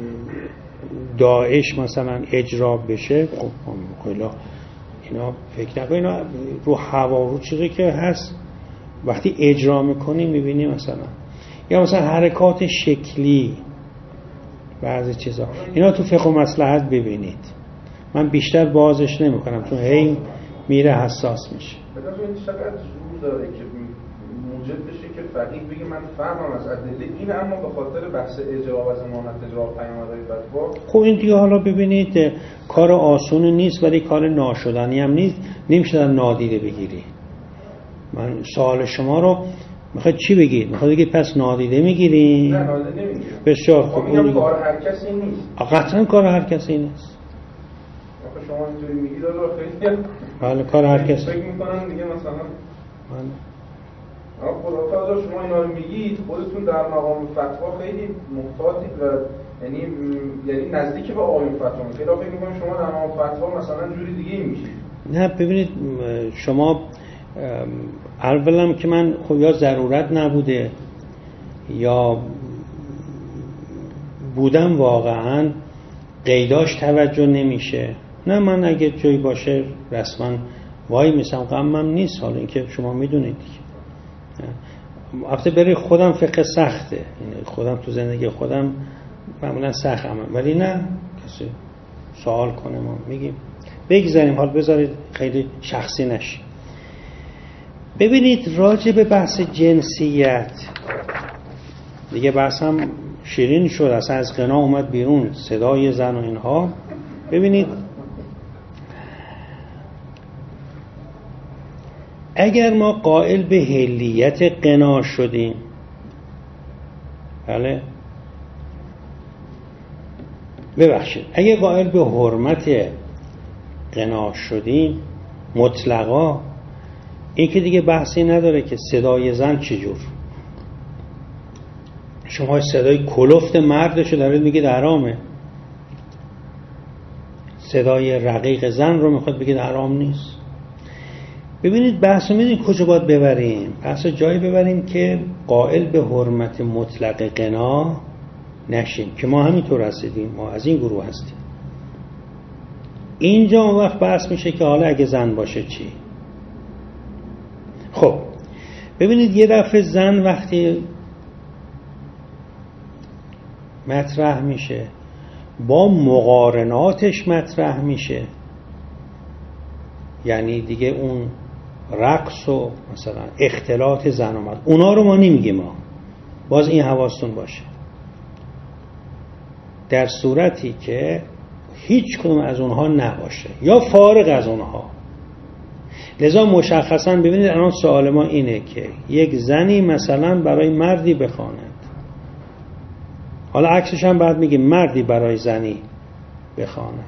داعش مثلا اجرا بشه، خب خیلی اینا فکر نکنه، اینا رو هوا رو چیزی که هست وقتی اجرا میکنی میبینی مثلا، یا مثلا حرکات شکلی بعضی چیزا، اینا تو فقه و مصلحت ببینید. من بیشتر بازش نمیکنم چون هی میره حساس میشه. بدون این چقدر زور داره که موجب بشه که فقیه بگه من فهمم از ادله این، اما به خاطر بحث اجرا و ضمانت اجرا پیامدهای فتوا. خب این دیگه حالا ببینید کار آسون نیست ولی کار ناشدنی هم نیست، نمیشه نادیده بگیری. من سوال شما رو میخواید چی بگید؟ میخواید بگید پس نادیده میگیری؟ نه نادیده نمیگیرم. بسیار خوب. میگم کار هر کسی نیست. قطعا کار هر کسی نیست. آخه شما اینطوری میگید خیلی بله کار هر کسی. فکر میکنن دیگه مثلا بله. خدا شما اینا رو میگید خودتون در مقام فتوا خیلی محتاطید و یعنی نزدیک به آقایون فتوا میگید. فکر میکنم شما در مقام فتوا مثلا جوری دیگه میشید. نه ببینید شما اولم که من خب یا ضرورت نبوده یا بودم واقعا قیداش توجه نمیشه. نه من اگه جایی باشه رسما وای میسم، غمم نیست. حالا اینکه شما میدونید البته برای خودم فقه سخته، یعنی خودم تو زندگی خودم معمولا سختم، ولی نه کسی سوال کنه ما میگیم بگذاریم. حال بذارید خیلی شخصی نشه. ببینید راجع به بحث جنسیت دیگه بحثم شیرین شد، اصلا از غنا اومد بیرون صدای زن و اینها. ببینید اگر ما قائل به حلیت غنا شدیم، بله ببخشید اگر قائل به حرمت غنا شدیم مطلقا، این که دیگه بحثی نداره که صدای زن چجور. شما صدای کلفت مردشو دارید میگید حرامه، صدای رقیق زن رو میخواد بگید حرام نیست. ببینید بحث رو میدونید کجا باید ببریم؟ بحث رو جایی ببریم که قائل به حرمت مطلق غنا نشیم که ما همینطور هستیم، ما از این گروه هستیم. اینجا اون وقت بحث میشه که حالا اگه زن باشه چی؟ خب ببینید یه دفعه زن وقتی مطرح میشه با مقارناتش مطرح میشه، یعنی دیگه اون رقص و مثلا اختلاط زن و مرد اونا رو ما نمیگیم، ما باز این حواستون باشه، در صورتی که هیچ کدوم از اونها نباشه یا فارغ از اونها. لذا مشخصا ببینید الان سوال ما اینه که یک زنی مثلا برای مردی بخواند، حالا عکسش هم بعد میگیم مردی برای زنی بخواند،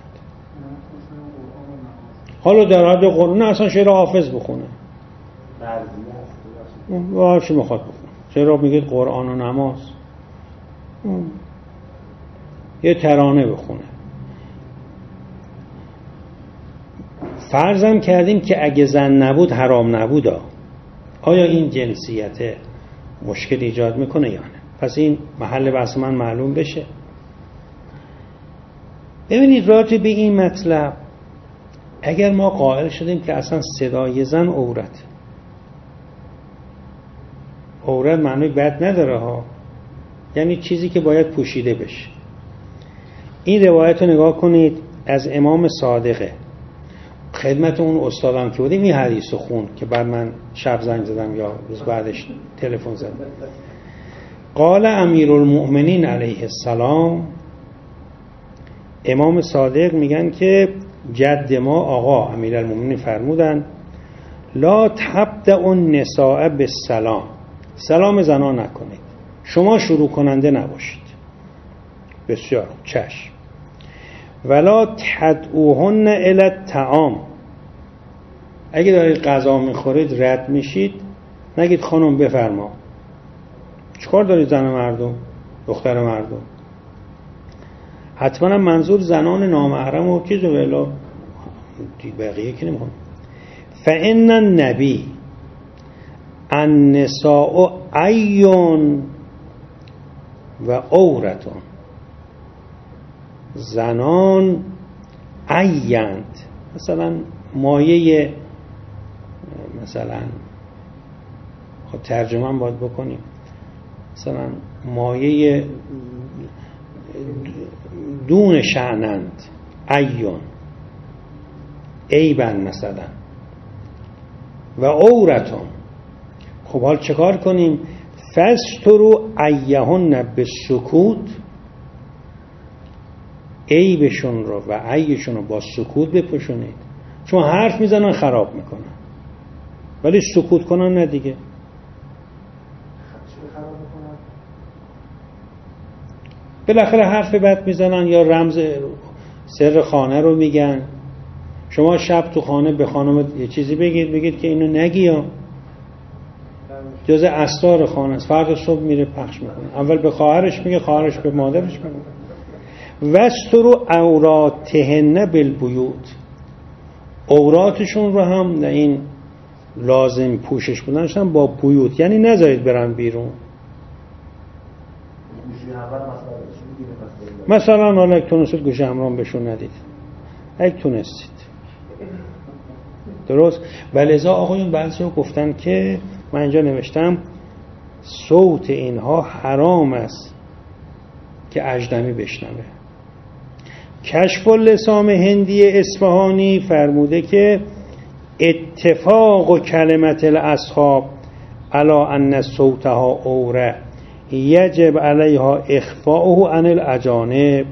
حالا در حد قرآن نه اصلا شعر حافظ بخونه، چی میخواد بخونه؟ چرا میگید قرآن و نماز؟ یه ترانه بخونه. فرضم کردیم که اگه زن نبود حرام نبود، آیا این جنسیت مشکل ایجاد میکنه یا نه؟ پس این محل بحث من معلوم بشه. ببینید راجع به این مطلب اگر ما قائل شدیم که اصلا صدای زن عورت معنی بد نداره ها، یعنی چیزی که باید پوشیده بشه. این روایت رو نگاه کنید از امام صادقه، خدمت اون استادم که بودیم این حدیث رو خون که بعد من شب زنگ زدم یا روز بعدش تلفن زدم. قال امیرالمؤمنین علیه السلام، امام صادق میگن که جد ما آقا امیرالمؤمنین فرمودن لا تبدأ النساء بالسلام، سلام زنان نکنید، شما شروع کننده نباشید. بسیار چشم. ولا تدعوهن الی الطعام، اگه دارید غذا میخورید رد میشید نگید خانم بفرما. چیکار دارید زن مردم دختر مردم؟ حتما منظور زنان نامحرم و که زویلا بقیه که نمیخون. فإن النبی النساء عیون و عورتون، زنان عیند، مثلا مایه، مثلا ترجمه هم باید بکنیم، مثلا مایه دون شعنند، عیون عیبن مثلا، و عورتون. خب حال چکار کنیم؟ فسترو عیهن بالسکوت، عیبشون رو و عیبشون رو با سکوت بپوشونید، چون حرف میزنن خراب میکنن، ولی سکوت کنن نه دیگه. بالاخره حرف بد میزنن یا رمز سر خانه رو میگن. شما شب تو خانه به خانم یه چیزی بگید که اینو نگی، جز اسرار خانه است، فردا صبح میره پخش میکنه. اول به خواهرش میگه، خواهرش به مادرش میگه. وسترو عوراتهن بالبیوت، عوراتشون رو هم این لازم پوشش بودنش هم با بیوت، یعنی نذارید برن بیرون. مثلا حالا اگه تونستید گوشه همراهم بهشون ندید، اگه تونستید درست. ولذا آقایون بعضی ها گفتن که من اینجا نوشتم صوت اینها حرام است که اجنبی بشنوه. کشف اللسام هندی اصفهانی فرموده که اتفاق و کلمت الاصحاب علا ان صوتها عوره یجب علیها اخفاؤه عن الاجانب.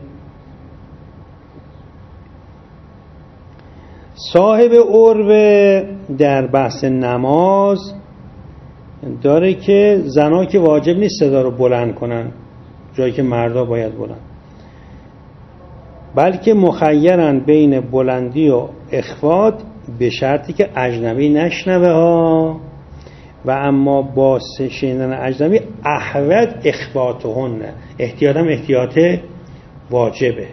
صاحب عروه در بحث نماز داره که زنها که واجب نیست صدا رو بلند کنن جایی که مردا باید بلند. بلکه مخیرن بین بلندی و اخفاض به شرطی که اجنبی نشنوه ها، و اما با شنیدن اجنبی احوط اخفاتهن، احتیاط واجبه.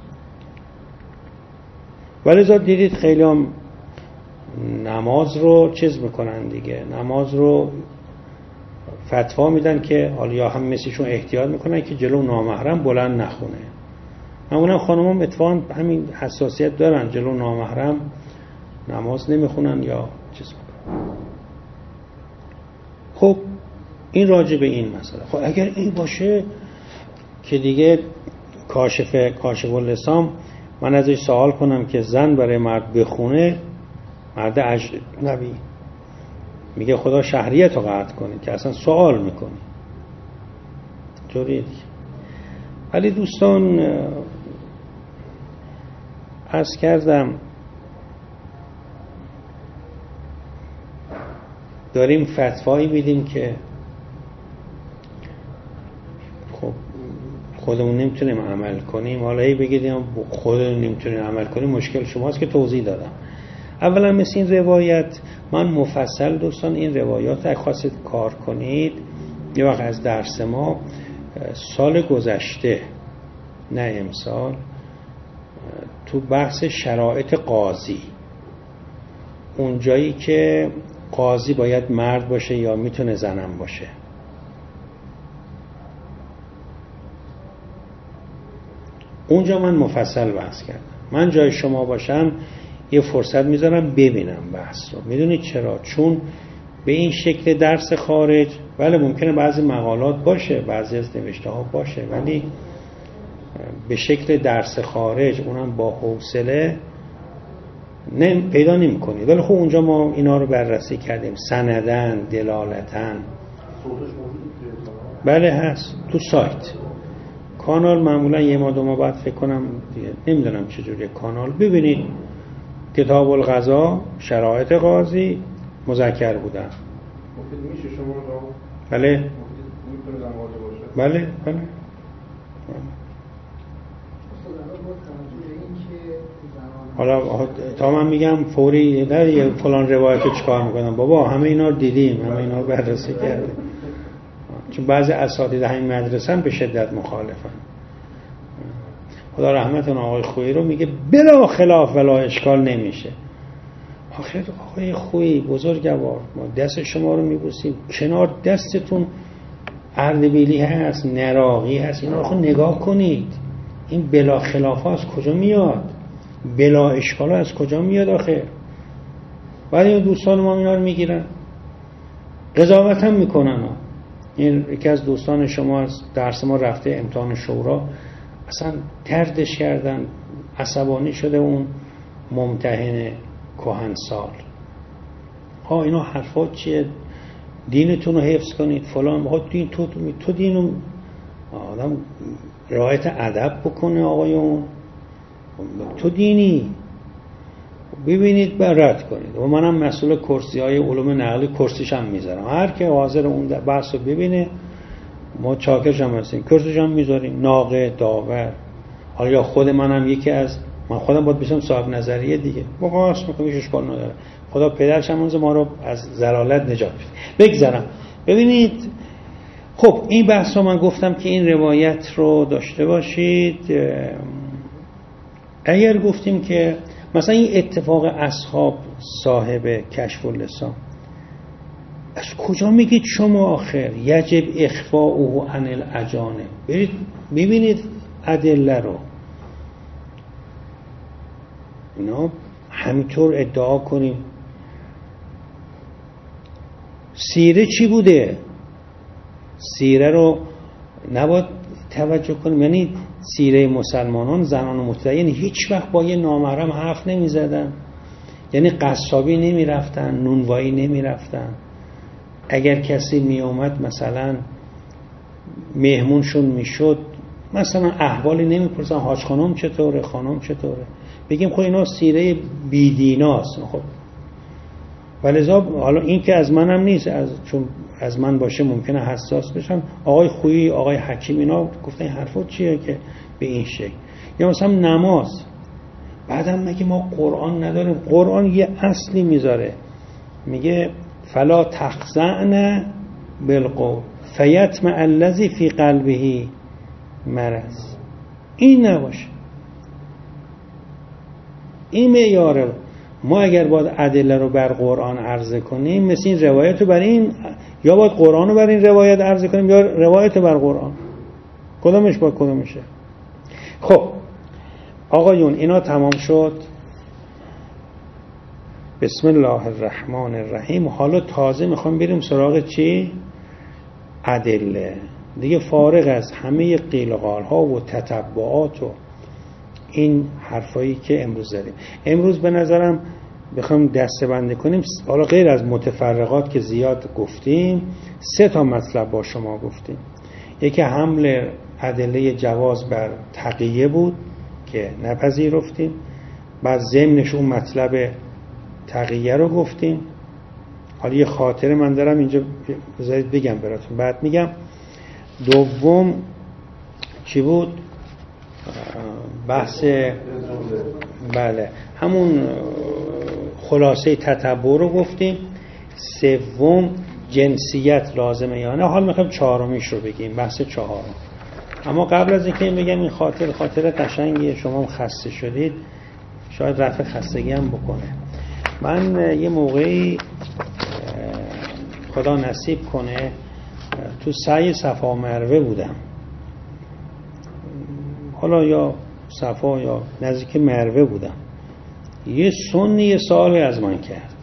ولذا دیدید خیلی هم نماز رو چیز میکنن دیگه، نماز رو فتوا میدن که حالا یا هم مثلشون احتیاط میکنن که جلو نامحرم بلند نخونه. معمولا خانم‌ها اتفاقا همین حساسیت دارن، جلو نامحرم نماز نمیخونن یا چیز میکنن. خب این راجع به این مسئله. خب اگر این باشه که دیگه کاشف اللسان من ازش سوال کنم که زن برای مرد بخونه، مرد اجنبی میگه خدا شهریت رو قطع کنه، که اصلا سوال میکنی طوریه دیگه. ولی دوستان عرض کردم داریم فتوایی میدیم که خب خودمون نمیتونیم عمل کنیم. حالا ای بگیدیم خودمون نمیتونیم عمل کنیم، مشکل شماست که توضیح دادم. اولا مثل این روایت من مفصل دوستان این روایات اگه خواستید کار کنید یه وقت از درس ما سال گذشته نه امسال تو بحث شرایط قاضی، اون جایی که قاضی باید مرد باشه یا میتونه زنم باشه، اونجا من مفصل بحث کردم. من جای شما باشم یه فرصت میذارم ببینم بحث رو. میدونید چرا؟ چون به این شکل درس خارج بله ممکنه بعضی مقالات باشه، بعضی از نوشته ها باشه، ولی به شکل درس خارج اونم با حوصله پیدا نمی کنید. ولی خب اونجا ما اینا رو بررسی کردیم سندن، دلالتن. بله هست تو سایت کانال، معمولا یه ما دو ما بعد فکر کنم نمیدونم چجوری کانال ببینید کتاب القضا شرایط قاضی مذکر بودن. میشه شما رو بله بله بله. حالا تا من میگم فوری نه فلان روایت رو چکار میکنم، بابا همه اینا رو دیدیم، همه اینا رو بررسی کردیم. چون بعضی اساتید همین مدرسه هم به شدت مخالفن. خدا رحمت اون آقای خویی رو میگه بلا خلاف ولا اشکال نمیشه. آخر آقای خویی بزرگوار ما دست شما رو میبوسیم، کنار دستتون اردبیلی هست، نراقی هست، اینا رو خود نگاه کنید. این بلا خلاف ها از کجا میاد؟ بلا اشکال ها از کجا میاد آخر؟ ولی دوستان ما اینا رو میگیرن قضاوت هم میکنن. این یکی از دوستان شما از درس ما رفته امتحان شورا، اصلا طردش کردن، عصبانی شده اون ممتحن کهنسال. ها اینا حرفات چیه؟ دینتون رو حفظ کنید فلان. ها دین تو دینو آدم رعایت ادب بکنه آقایون، تو دینی ببینید برد کنید. و منم مسئول کرسی های علوم نقلی کرسیش هم میذارم، هر که حاضر اون بحث رو ببینه ما چاکرش هم هستیم، کرسیش هم میذاریم، ناقه داور. حالا یا خود منم یکی از من خودم باید بشم صاحب نظریه دیگه، مقایسه میکنم هیچ اشکال نداره. خدا پدرش هم ما رو از ضلالت نجات بده. بگذارم ببینید. خب این بحث رو من گفتم که این روایت رو داشته باشید. اگر گفتیم که مثلا این اتفاق اصحاب صاحب کشف اللسان از کجا میگید شما آخر یجب اخفاؤه عن الاجانب؟ برید ببینید ادله رو. اینا همینطور ادعا کنیم. سیره چی بوده؟ سیره رو نباید توجه کنیم. یعنی سیره مسلمانان زنان متدین هیچ وقت با یه نامحرم حرف نمی زدن، یعنی قصابی نمی رفتن، نونوایی نمی رفتن. اگر کسی می اومد مثلا مهمونشون می شد مثلا احوالی نمی پرسن حاج خانم چطوره، خانم چطوره، بگیم خب اینا سیره بیدیناست. خب ولذا حالا این که از منم نیست، چون از من باشه ممکنه حساس بشم. آقای خویی، آقای حکیم اینا گفتن این حرفات چیه که به این شکل. یا مثلا نماز. بعدم مگه ما قرآن نداریم؟ قرآن یه اصلی میذاره، میگه فلا تخضعن بالقول فیطمع الذی فی قلبه مرض. این نباشه، این معیاره. ما اگر باید ادله رو بر قرآن عرضه کنیم، مثل این روایت رو بر این، یا باید قرآن رو بر این روایت عرضه کنیم یا روایت رو بر قرآن. کدامش باید کدامشه؟ خب آقایون اینا تمام شد. بسم الله الرحمن الرحیم. حالا تازه میخوام بریم سراغ چی؟ ادله. دیگه فارغ از همه قیل و قال ها و تتبعات و این حرفایی که امروز زدیم. امروز به نظرم بخوام دسته بندی کنیم، حالا غیر از متفرقات که زیاد گفتیم، 3 تا مطلب با شما گفتیم. یکی حمل ادله جواز بر تقیه بود که نپذیرفتیم، بعد ضمنش اون مطلب تقیه رو گفتیم. حالا یه خاطره من دارم اینجا بذارید بگم براتون، بعد میگم. دوم چی بود؟ بحث بله همون خلاصه تتبع رو گفتیم. سوم جنسیت لازمه یا نه. حال میخوایم 4میش رو بگیم، بحث 4. اما قبل از اینکه بگم این خاطر قشنگیه، شما خسته شدید، شاید رفع خستگی هم بکنه. من یه موقعی خدا نصیب کنه تو سعی صفا مروه بودم، حالا یا صفا یا نزدیک مروه بودم. یه سنی یه سوالی از من کرد.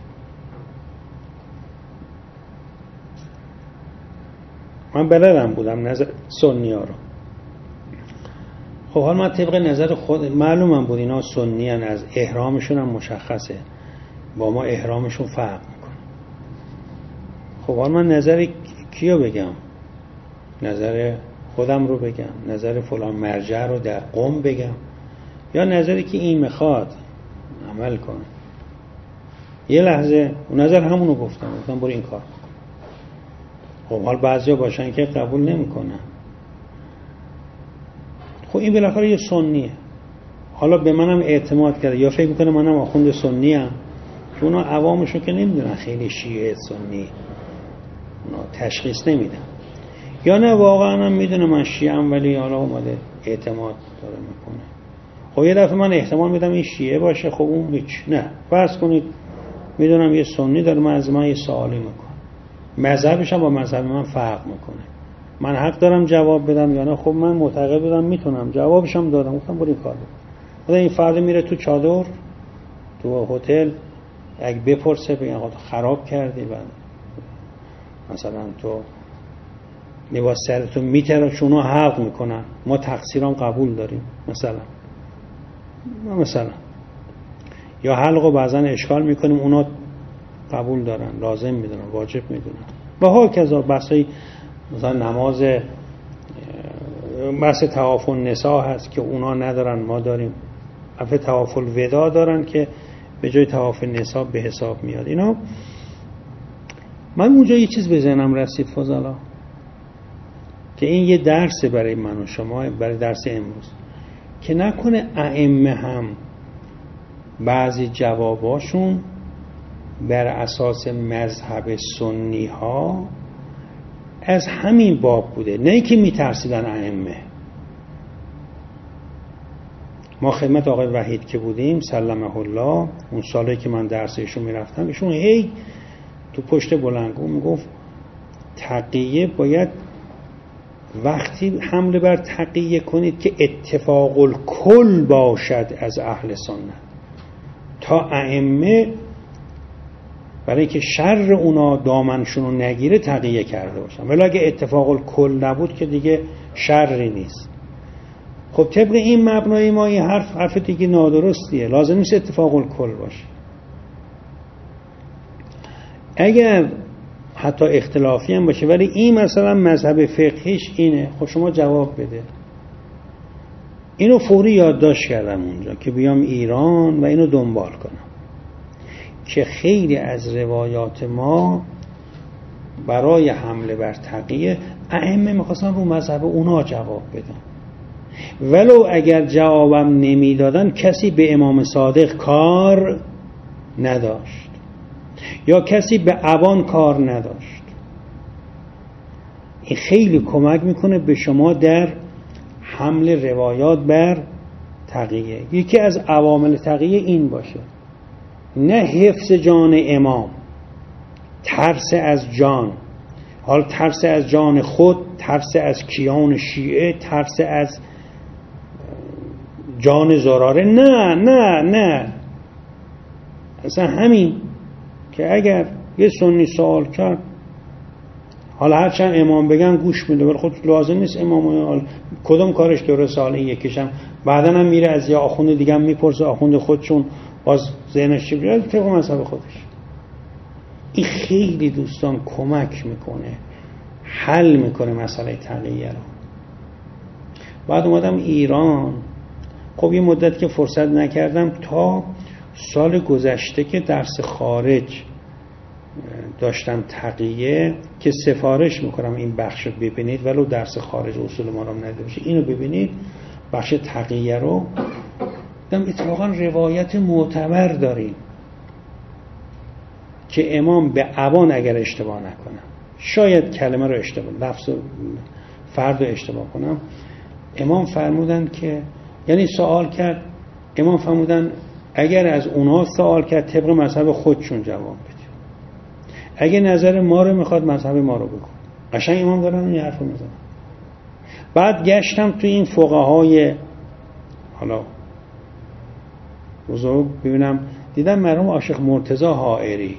من بلدم بودم نظر سنی ها رو. خب حال من طبق نظر خود معلومم بود اینا سنی هن، از احرامشون هم مشخصه، با ما احرامشون فرق میکنه. خب حال من نظر کیو بگم؟ نظر خودم رو بگم؟ نظر فلان مرجع رو در قم بگم؟ یا نظری که این میخواد عمل کنه؟ یه لحظه اون نظر همونو گفتم برو این کار بکن. خب حال بعضیا باشن که قبول نمیکنن. خب این بالاخره یه سنیه. حالا به منم اعتماد کرده یا فکر میکنه منم آخوند سنی ام، که اونا عوامشو که نمیدونن خیلی شیعه سنی، اونا تشخیص نمیدن. یا نه واقعا هم میدونه من شیعه ام ولی حالا اومده اعتماد داره میکنه. خب یه دفعه من احتمال میدم این شیعه باشه، خب اون هیچ. نه فرض کنید میدونم یه سنی داره، من از من یه سوالی میکنه، مذهبش هم با مذهب من فرق میکنه، من حق دارم جواب بدم یا نه؟ خب من معتقد بودم میتونم جوابش هم دادم، گفتم برو این کار بکن. این فرد میره تو چادر تو هتل، اگه بپرسه بگن خراب کردی، بعد مثلا تو لباس سرتون میتره، شونا حق میکنن، ما تقصیرام قبول داریم مثلا یا حلقو بعضا اشکال میکنیم، اونا قبول دارن، لازم میدونن، واجب میدونن. و ها کذا بحثای مثلا نماز، بحث طواف النساء هست که اونا ندارن ما داریم، البته طواف الوداع دارن که به جای طواف النساء به حساب میاد. اینا من اونجا یه چیز به ذهنم رسید فضلا، که این یه درس برای من و شما، برای درس امروز، که نکنه ائمه هم بعضی جواباشون بر اساس مذهب سنی ها از همین باب بوده، نه که میترسیدن ائمه. ما خدمت آقای وحید که بودیم سلمه الله، اون سالی که من درس ایشون میرفتم، ایشون هی تو پشت بلندگو میگفت تقیه باید وقتی حمله بر تقیه کنید که اتفاق الکل باشد از اهل سنت، تا ائمه برای که شر اونا دامنشون رو نگیره تقیه کرده باشن، ولی اگه اتفاق الکل نبود که دیگه شری نیست. خب طبق این مبنای ما این حرف دیگه نادرستیه، لازم نیست اتفاق الکل باشه. اگر حتی اختلافی هم باشه ولی این مثلا مذهب فقهیش اینه، خب شما جواب بده. اینو فوری یادداشت کردم اونجا که بیام ایران و اینو دنبال کنم، که خیلی از روایات ما برای حمله بر تقیه ائمه میخواستن رو مذهب اونا جواب بدن. ولو اگر جوابم نمیدادن کسی به امام صادق کار نداشت یا کسی به ابان کار نداشت. این خیلی کمک میکنه به شما در حمل روایات بر تقیه. یکی از عوامل تقیه این باشه، نه حفظ جان امام، ترس از جان، حال ترس از جان خود، ترس از کیان شیعه، ترس از جان زراره، نه نه نه، اصلا همین که اگر یه سنی سوال کرد، حالا هرچند امام بگن گوش میده، ولی خود لازم نیست امام کدوم کارش درسته، حالا یکیشم بعدن هم میره از یه آخوند دیگه هم میپرسه، آخوند خودشون باز ذهنش چی بیاد طبق مذهب خودش. این خیلی دوستان کمک میکنه، حل میکنه مسئله تقیه رو. بعد اومدم ایران، خب یه مدت که فرصت نکردم، تا سال گذشته که درس خارج داشتم تقیه، که سفارش میکنم این بخش رو ببینید، ولو درس خارج اصول ما رو ندیده باشه، اینو ببینید، بخش تقیه رو دم اتفاقا روایت معتبر داریم که امام به ابان اگر اشتباه نکنم، شاید کلمه رو اشتباه، لفظ فرد رو اشتباه کنم، امام فرمودن که، یعنی سوال کرد، امام فرمودن اگر از اونها سوال کرد طبق مذهب خودشون جواب بده، اگه نظر ما رو میخواد مذهب ما رو بگو. قشنگ امام دارن این حرف رو میزنن. بعد گشتم تو این فقهای حالا بزرگ ببینم، دیدم مرحوم عاشق مرتضی حائری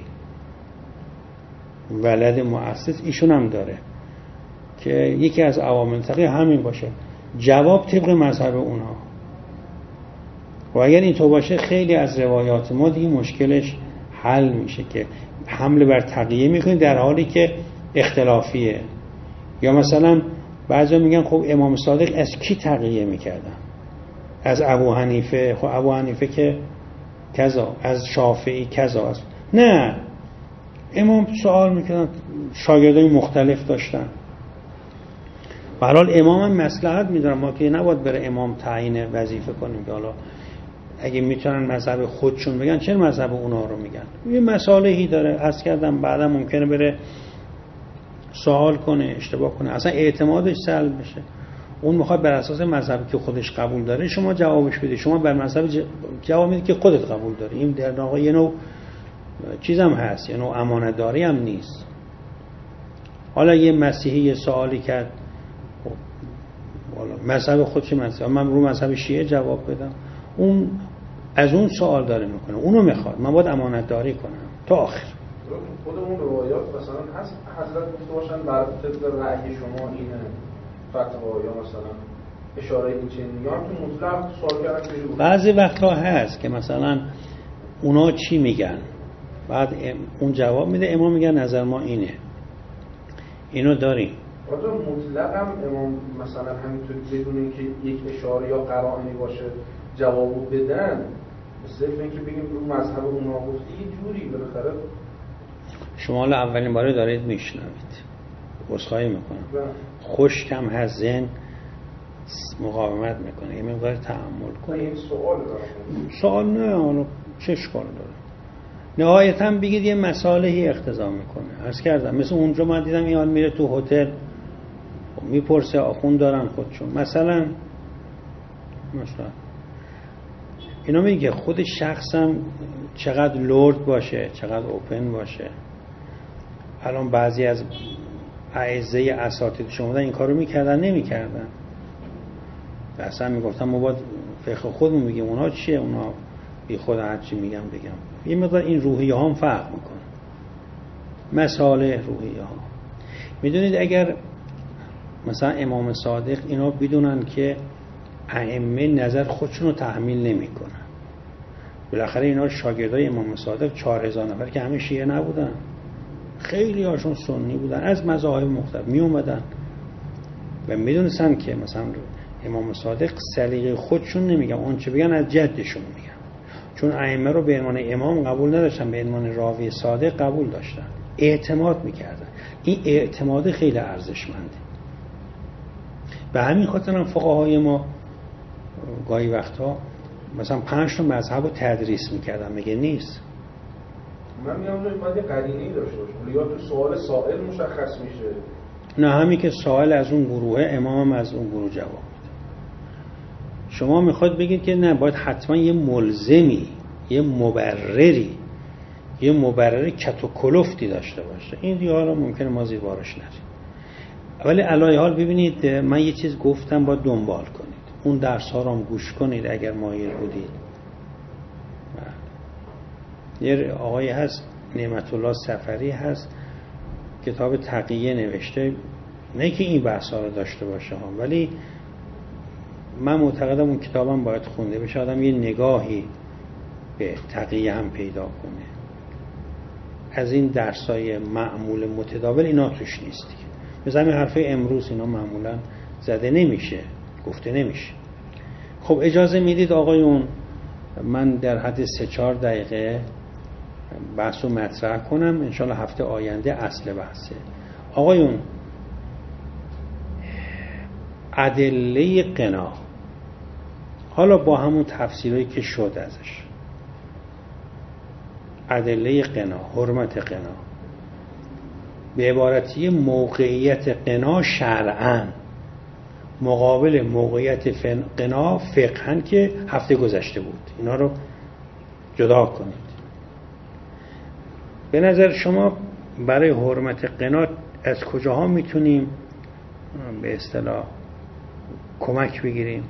ولد مؤسس، ایشون هم داره که یکی از عوامل تقیه همین باشه، جواب طبق مذهب اونها. و اگر اینطور باشه خیلی از روایات ما دیگه مشکلش حل میشه که حمله بر تقیه میکنیم در حالی که اختلافیه. یا مثلا بعضی میگن خب امام صادق از کی تقیه میکردن؟ از ابو حنیفه. خب ابو حنیفه که کذا، از شافعی کذا است. نه، امام سوال میکردن، شاگردای مختلف داشتن. به هر حال امام هم مصلحت میدونن، ما که نباید بره امام تعیین وظیفه کنیم که حالا اگه میتونن مذهب خودشون بگن چرا مذهب اونا رو میگن؟ یه مصالحی داره، عرض کردم بعدا ممکنه بره سوال کنه، اشتباه کنه، اصلا اعتمادش سلب بشه. اون میخواد بر اساس مذهبی که خودش قبول داره شما جوابش بده، شما بر مذهب جواب میدید که خودت قبول داری. این در واقع یه نوع چیزم هست، یه نوع امانتداری هم نیست. حالا یه مسیحی یه سوالی کرد، حالا مذهب خودش مذهب، من رو مذهب شیعه جواب بدم، اون از اون سوال داره میکنه، اونو میخواد، من باید امانتداری کنم تا آخر. خود اون روایات مثلا هست حضرت گفته باشن بر طبق رأی شما اینه فتوا، یا مثلا اشاره این چنین، یا هم تو مطلق سوال کردن که بعضی وقتا هست که مثلا اونا چی میگن، بعد اون جواب میده، امام میگن نظر ما اینه. اینو داریم. آره مطلق هم امام مثلا همینطوری بدون اینکه یک اشاره یا قرائنی باشه جوابو بدن، صرف اینکه بگیم رو مذهب اونا گفتی یه جوری بالاخره. شما اولین باره دارید میشنوید، عذرخواهی میکنم، خشکم هست، ذهن مقاومت میکنه، یه مقدار تأمل کنید. این سوال نه، حالا چه اشکال داره؟ نهایتاً بگید یه مصالحی اقتضا میکنه. عرض کردم مثل اونجا من دیدم این حال میره تو هتل میپرسه آخوند دارن خودشون، مثلا اینا میگه خود شخصم چقدر لرد باشه، چقدر اوپن باشه. الان بعضی از اعزه اساتید شما بودن این کارو میکردن نمیکردن، اصلا میگفتن ما باید فقه خودمون بگیم، اونا چیه، اونا بی خود هرچی میگم بگم. یه مقدار این روحیه ها هم فرق میکنه، مسائل روحیه ها. میدونید اگر مثلا امام صادق اینا بدونن که ائمه نظر خودشون رو تحمیل نمیکنن، بالاخره اینا شاگردای امام صادق 4000 نفر که همه شیعه نبودن، خیلی هاشون سنی بودن، از مذاهب مختلف می اومدن و میدونستن که مثلا امام صادق سلیقه خودشون نمیگن، اون چه بگن از جدشون میگن، چون ائمه رو به عنوان امام قبول نداشتن، به عنوان راوی صادق قبول داشتن، اعتماد میکردن. این اعتماد خیلی ارزشمنده. به همین خاطر هم فقهای ما گاهی وقتا مثلا 5 تا مذهب رو تدریس میکردم، میگه نیست. من میگم باید یه قرینه‌ای داشته باشه، یا تو سوال سائل مشخص میشه. نه، همین که سوال از اون گروهه، امام از اون گروه جواب میده. شما میخواد بگید که نه، باید حتما یه ملزمی، یه مبرری، یه مبرر کت و کلفتی داشته باشه. این دیگه حالا ممکنه ما زیر بارش نریم. ولی علایه حال ببینید، من یه چیز گفتم باید دنبال کنید، اون درس ها رو هم گوش کنید اگر مایل بودید. یه آقایی هست نعمت الله سفری هست، کتاب تقیه نوشته، نه که این بحث ها رو داشته باشه ها، ولی من معتقدم اون کتابم باید خونده بشه، آدم یه نگاهی به تقیه هم پیدا کنه. از این درسای معمول متداول اینا توش نیست دیگه. مثلا این حرفای امروز اینا معمولا زده نمیشه، گفته نمیشه. خب اجازه میدید آقایون من در حد 3-4 دقیقه بحثو مطرح کنم، انشالله هفته آینده اصل بحثه. آقایون، ادله قنا، حالا با همون تفسیرهایی که شد ازش، ادله قنا، حرمت قنا، به عبارتی موقعیت قنا شرعاً مقابل موقعیت قنا فقهاً که هفته گذشته بود، اینا رو جدا کنید. به نظر شما برای حرمت قنا از کجاها میتونیم به اصطلاح کمک بگیریم؟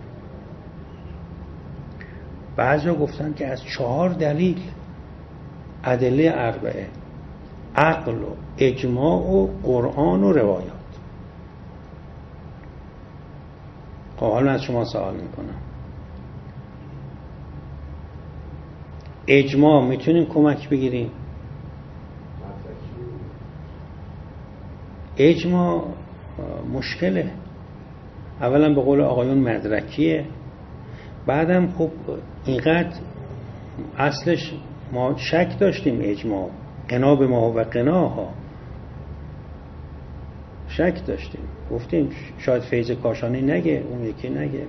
بعضیا گفتن که از 4 دلیل، ادله 4، عقل و اجماع و قرآن و روایات. خب حالا از شما سوال میکنم، اجماع میتونیم کمک بگیریم؟ اجماع مشکله، اولا به قول آقایون مدرکیه، بعدم خب اینقدر اصلش ما شک داشتیم، اجماع قنا به ما و قناها شک داشتیم، گفتیم شاید فیض کاشانی نگه، اون یکی نگه،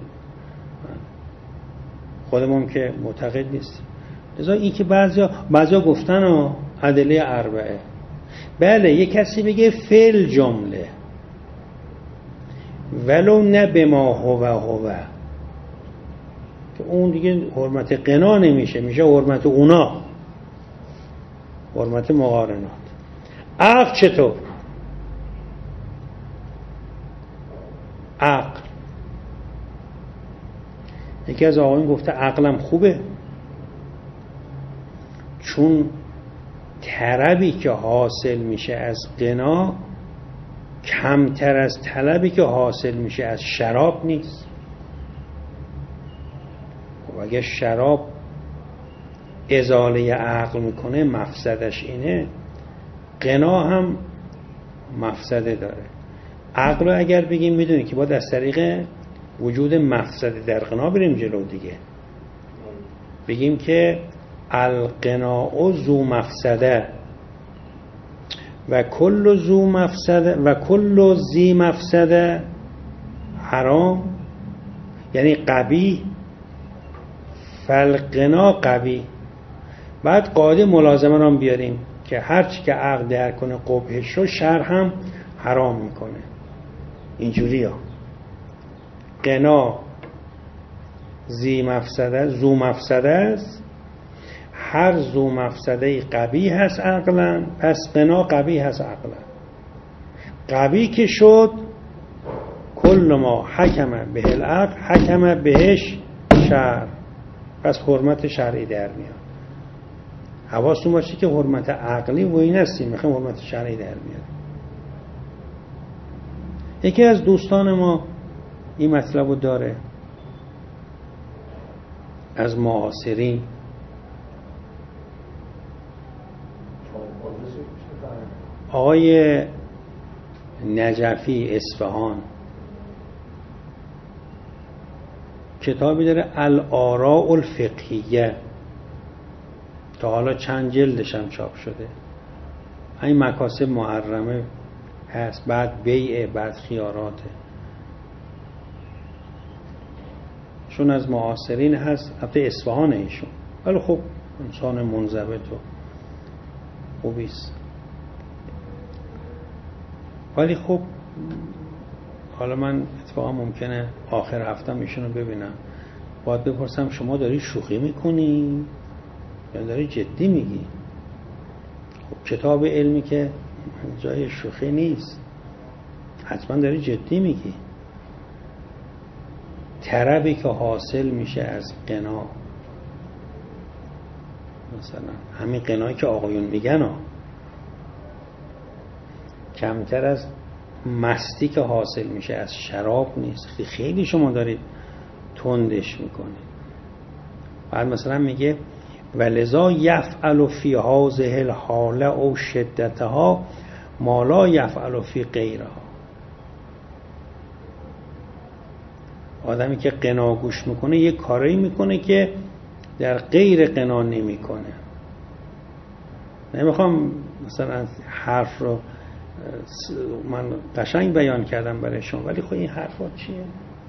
خودمون که معتقد نیستیم. لذا این که بعضیا گفتن ادله 4، بله یه کسی بگه فعل جمله ولو نه به ما هو که اون دیگه حرمت قنا نمیشه، میشه حرمت اونا، حرمت مقارنات. عقل چطور؟ عقل، یکی از آقایون گفته عقلم خوبه، چون طلبی که حاصل میشه از قنا کمتر از طلبی که حاصل میشه از شراب نیست. خب اگه شراب ازاله عقل میکنه مفسدش اینه، قنا هم مفسده داره. عقل رو اگر بگیم میدونی که باید از طریق وجود مفسده در قنا بریم جلو دیگه، بگیم که القناء ذو مفسده و کل ذو مفسده و کل ذی مفسده حرام، یعنی قبیح، فالقنا قبیح. بعد قاعده ملازمه رو بیاریم که هرچی که عقل درک کنه قبحش رو شرع هم حرام میکنه. اینجوری ها قنا ذی مفسده ذو مفسده است، هر ذو مفسده قبیح هست عقلا، پس قنا قبیح هست عقلا. قبیح که شد کل ما حکم به العقل حکم بهش شرع، پس حرمت شرعی در میاد. حواستون باشه که حرمت عقلی و این هستیم، میخوایم حرمت شرعی در میاد. یکی از دوستان ما این مطلب رو داره، از معاصرین، آقای نجفی اصفهان، کتابی داره الآراء الفقهیه، تا حالا چند جلدش هم چاپ شده. این مکاسب محرمه هست، بعد بیعه، بعد خیاراته. چون از معاصرین هست، البته اصفهان ایشون، ولی خب انسان منضبط و خوبیست. ولی خب حالا من اتفاقا ممکنه آخر هفتم ایشون رو ببینم، باید بپرسم شما داری شوخی میکنی یا داری جدی میگی؟ خب کتاب علمی که جای شوخی نیست، حتما داری جدی میگی. طربی که حاصل میشه از قنا، مثلا همین قنایی که آقایون میگن کمتر از مستی که حاصل میشه از شراب نیست. خیلی شما دارید تندش میکنید. بعد مثلا میگه ولذا یفعل فی هذه الحاله او شدتها ما لا یفعل فی غیرها. آدمی که قنا گوش میکنه یه کاری میکنه که در غیر قنا نمیکنه. نمیخوام مثلا حرف رو من قشنگ بیان کردم برای شما، ولی خب این حرفات چیه؟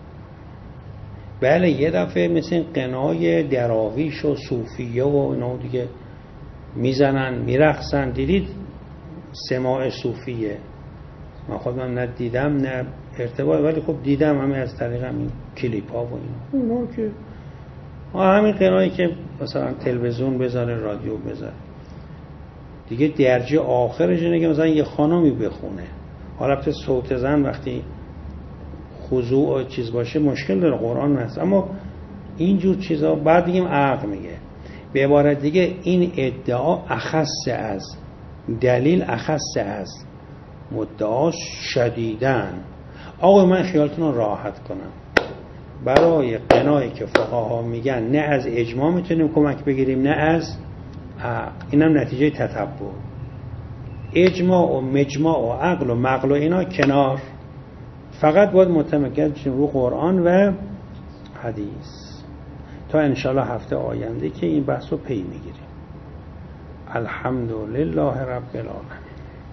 بله یه دفعه مثل این قنای دراویش و صوفیه و اینا دیگه میزنن میرقصن. دیدید سماع صوفیه؟ من خودم نه دیدم نه ارتباط، ولی خب دیدم همه از طریق همین کلیپ ها و اینا که همین قنایی که مثلا تلویزیون بذاره رادیو بذاره دیگه درجه آخرش اینه که مثلا یه خانمی بخونه. حالا البته صوت زن وقتی خضوع و چیز باشه مشکل داره، قرآن هست، اما اینجور چیزا بعد دیگه عقل میگه. به عبارت دیگه این ادعا اخص از دلیل، اخص از مدعا شدیدن. آقا من خیالتون رو راحت کنم، برای قنایی که فقها میگن نه از اجماع میتونیم کمک بگیریم نه از عقل، اینم نتیجه تتبع. اجماع و مجماع و عقل و مقل و اینا کنار، فقط باید متمکن بشیم رو قرآن و حدیث تا انشالله هفته آینده که این بحث رو پی میگیریم. الحمدلله رب العالمین.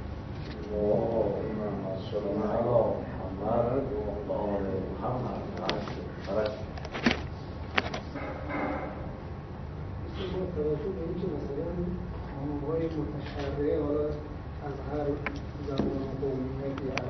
توجه به اینکه مثلا خانم‌های متشرعه حالا از هر زبان و قومیتی